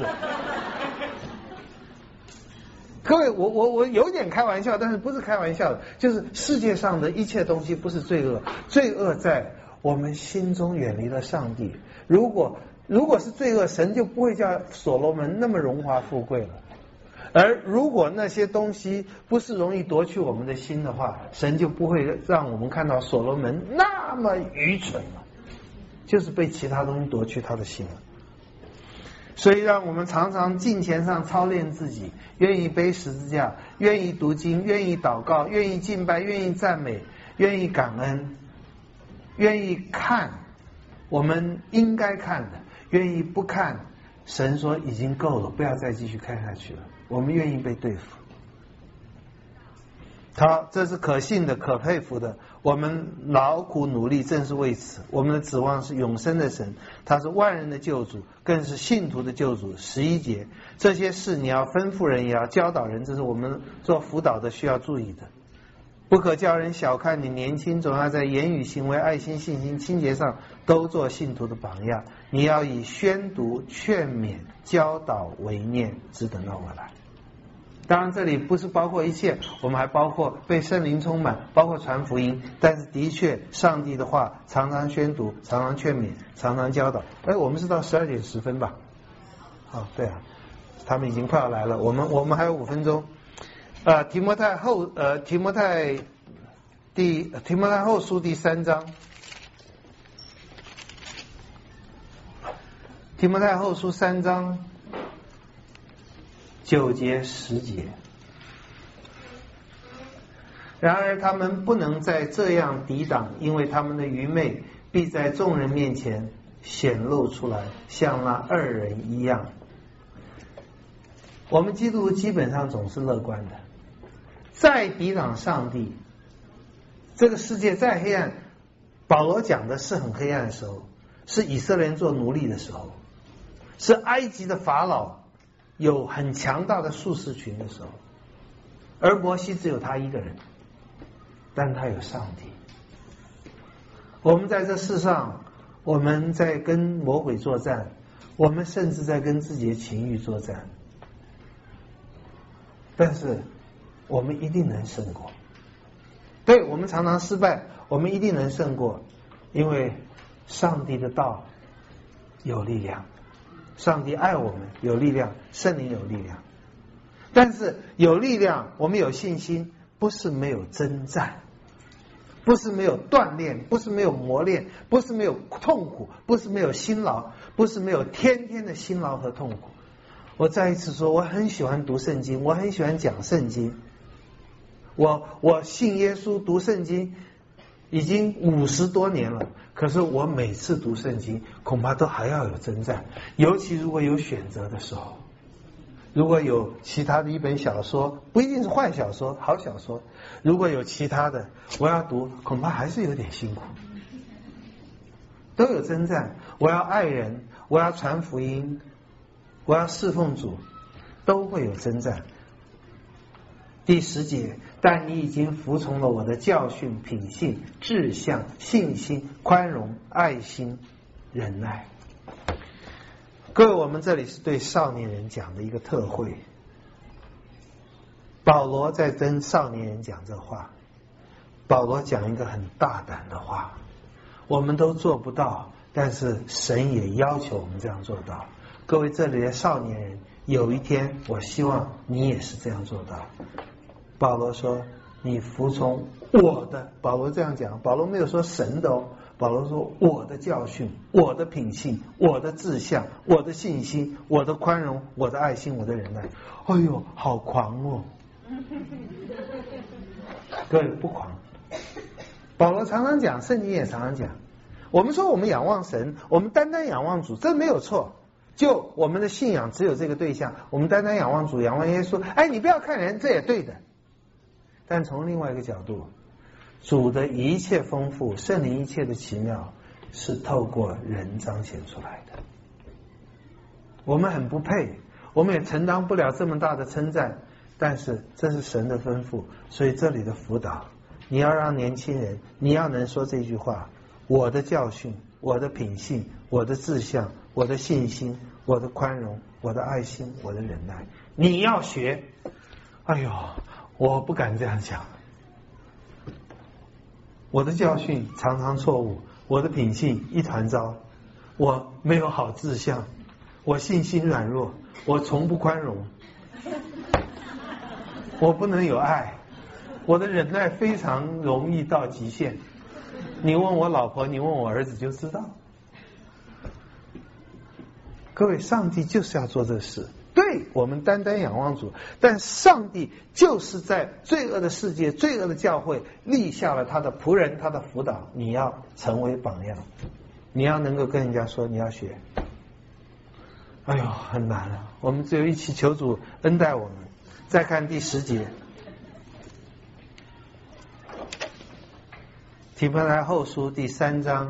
各位，我我我有点开玩笑，但是不是开玩笑的，就是世界上的一切东西不是罪恶，罪恶在我们心中远离了上帝。如果如果是罪恶，神就不会叫所罗门那么荣华富贵了。而如果那些东西不是容易夺去我们的心的话，神就不会让我们看到所罗门那么愚蠢了，就是被其他东西夺去他的心了。所以让我们常常敬虔上操练自己，愿意背十字架，愿意读经，愿意祷告，愿意敬拜，愿意赞美，愿意感恩，愿意看我们应该看的，愿意不看，神说已经够了，不要再继续看下去了，我们愿意被对付。好，这是可信的，可佩服的，我们劳苦努力正是为此。我们的指望是永生的神，他是万人的救主，更是信徒的救主。十一节，这些事你要吩咐人，也要教导人，这是我们做辅导的需要注意的。不可叫人小看你年轻，总要在言语、行为、爱心、信心、清洁上都做信徒的榜样。你要以宣读、劝勉、教导为念，只等到我来。当然这里不是包括一切，我们还包括被圣灵充满，包括传福音。但是的确上帝的话常常宣读，常常劝勉，常常教导。哎，我们是到十二点十分吧？哦，对啊，他们已经快要来了，我们我们还有五分钟。呃，提摩太后呃提摩太第提摩太后书第三章，提摩太后书三章九节十节。然而他们不能再这样抵挡，因为他们的愚昧必在众人面前显露出来，像那二人一样。我们基督徒基本上总是乐观的，再抵挡上帝，这个世界再黑暗，保罗讲的是很黑暗的时候，是以色列人做奴隶的时候，是埃及的法老有很强大的术士群的时候，而摩西只有他一个人，但他有上帝。我们在这世上，我们在跟魔鬼作战，我们甚至在跟自己的情欲作战，但是我们一定能胜过。对，我们常常失败，我们一定能胜过，因为上帝的道有力量，上帝爱我们有力量，圣灵有力量。但是有力量，我们有信心，不是没有征战，不是没有锻炼，不是没有磨练，不是没有痛苦，不是没有辛劳，不是没有天天的辛劳和痛苦。我再一次说，我很喜欢读圣经，我很喜欢讲圣经，我我信耶稣，读圣经， 已经五十多年了，可是我每次读圣经恐怕都还要有征战，尤其如果有选择的时候，如果有其他的一本小说，不一定是坏小说，好小说，如果有其他的我要读，恐怕还是有点辛苦，都有征战。我要爱人，我要传福音，我要侍奉主，都会有征战。第十节，但你已经服从了我的教训、品性、志向、信心、宽容、爱心、忍耐。各位，我们这里是对少年人讲的一个特会。保罗在跟少年人讲这话，保罗讲一个很大胆的话，我们都做不到，但是神也要求我们这样做到。各位这里的少年人，有一天我希望你也是这样做到。保罗说你服从我的，保罗这样讲，保罗没有说神的哦，保罗说我的教训、我的品性、我的志向、我的信心、我的宽容、我的爱心、我的忍耐。哎呦，好狂哦！各位不狂，保罗常常讲，圣经也常常讲，我们说我们仰望神，我们单单仰望主，这没有错。就我们的信仰只有这个对象，我们单单仰望主、仰望耶稣。哎，你不要看人，这也对的。但从另外一个角度，主的一切丰富，圣灵一切的奇妙，是透过人彰显出来的。我们很不配，我们也承担不了这么大的称赞，但是这是神的吩咐。所以这里的辅导，你要让年轻人，你要能说这句话：我的教训、我的品性、我的志向、我的信心、我的宽容、我的爱心、我的忍耐，你要学。哎呦，我不敢这样讲。我的教训常常错误，我的品性一团糟，我没有好志向，我信心软弱，我从不宽容，我不能有爱，我的忍耐非常容易到极限。你问我老婆，你问我儿子就知道。各位，上帝就是要做这事。对，我们单单仰望主，但上帝就是在罪恶的世界、罪恶的教会立下了他的仆人、他的辅导。你要成为榜样，你要能够跟人家说你要学。哎呦，很难啊！我们只有一起求主恩待我们。再看第十节，提摩太后书第三章，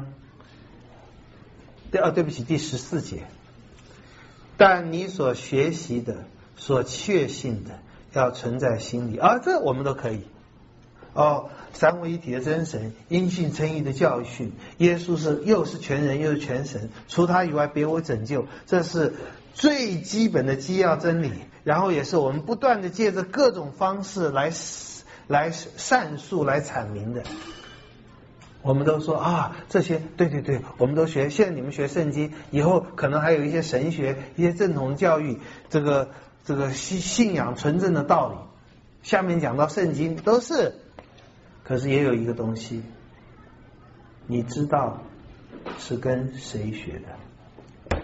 哦，对不起，第十四节。但你所学习的、所确信的，要存在心里。啊，这我们都可以。哦，三位一体的真神，因信称义的教训，耶稣是又是全人又是全神，除他以外别无拯救，这是最基本的基要真理。然后也是我们不断的借着各种方式来来阐述、来阐明的。我们都说啊，这些对对对，我们都学。现在你们学圣经，以后可能还有一些神学、一些正统教育，这个这个信信仰纯正的道理。下面讲到圣经都是，可是也有一个东西，你知道是跟谁学的？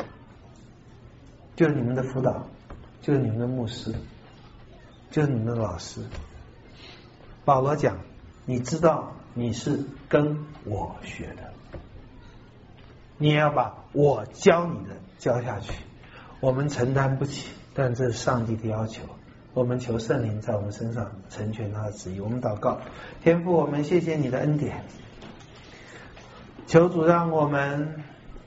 就是你们的辅导，就是你们的牧师，就是你们的老师。保罗讲，你知道你是跟我学的，你也要把我教你的教下去。我们承担不起，但这是上帝的要求。我们求圣灵在我们身上成全他的旨意。我们祷告，天父，我们谢谢你的恩典，求主让我们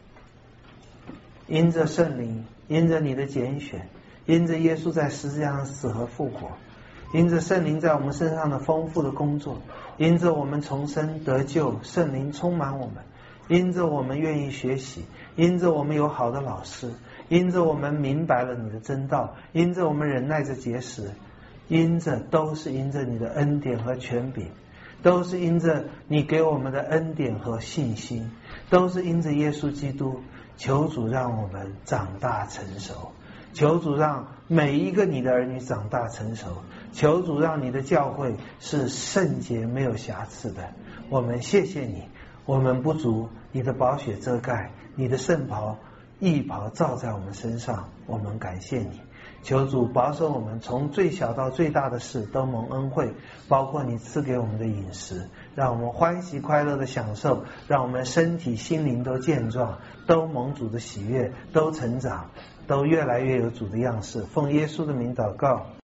因着圣灵，因着你的拣选，因着耶稣在十字架上死和复活，因着圣灵在我们身上的丰富的工作，因着我们重生得救，圣灵充满我们，因着我们愿意学习，因着我们有好的老师，因着我们明白了你的真道，因着我们忍耐着节食，因着都是因着你的恩典和权柄，都是因着你给我们的恩典和信心，都是因着耶稣基督。求主让我们长大成熟，求主让每一个你的儿女长大成熟，求主让你的教会是圣洁没有瑕疵的。我们谢谢你，我们不足，你的宝血遮盖，你的圣袍义袍罩在我们身上，我们感谢你。 求主保守我们，从最小到最大的事都蒙恩惠，包括你赐给我们的饮食，让我们欢喜快乐的享受，让我们身体心灵都健壮，都蒙主的喜悦，都成长，都越来越有主的样式。奉耶稣的名祷告。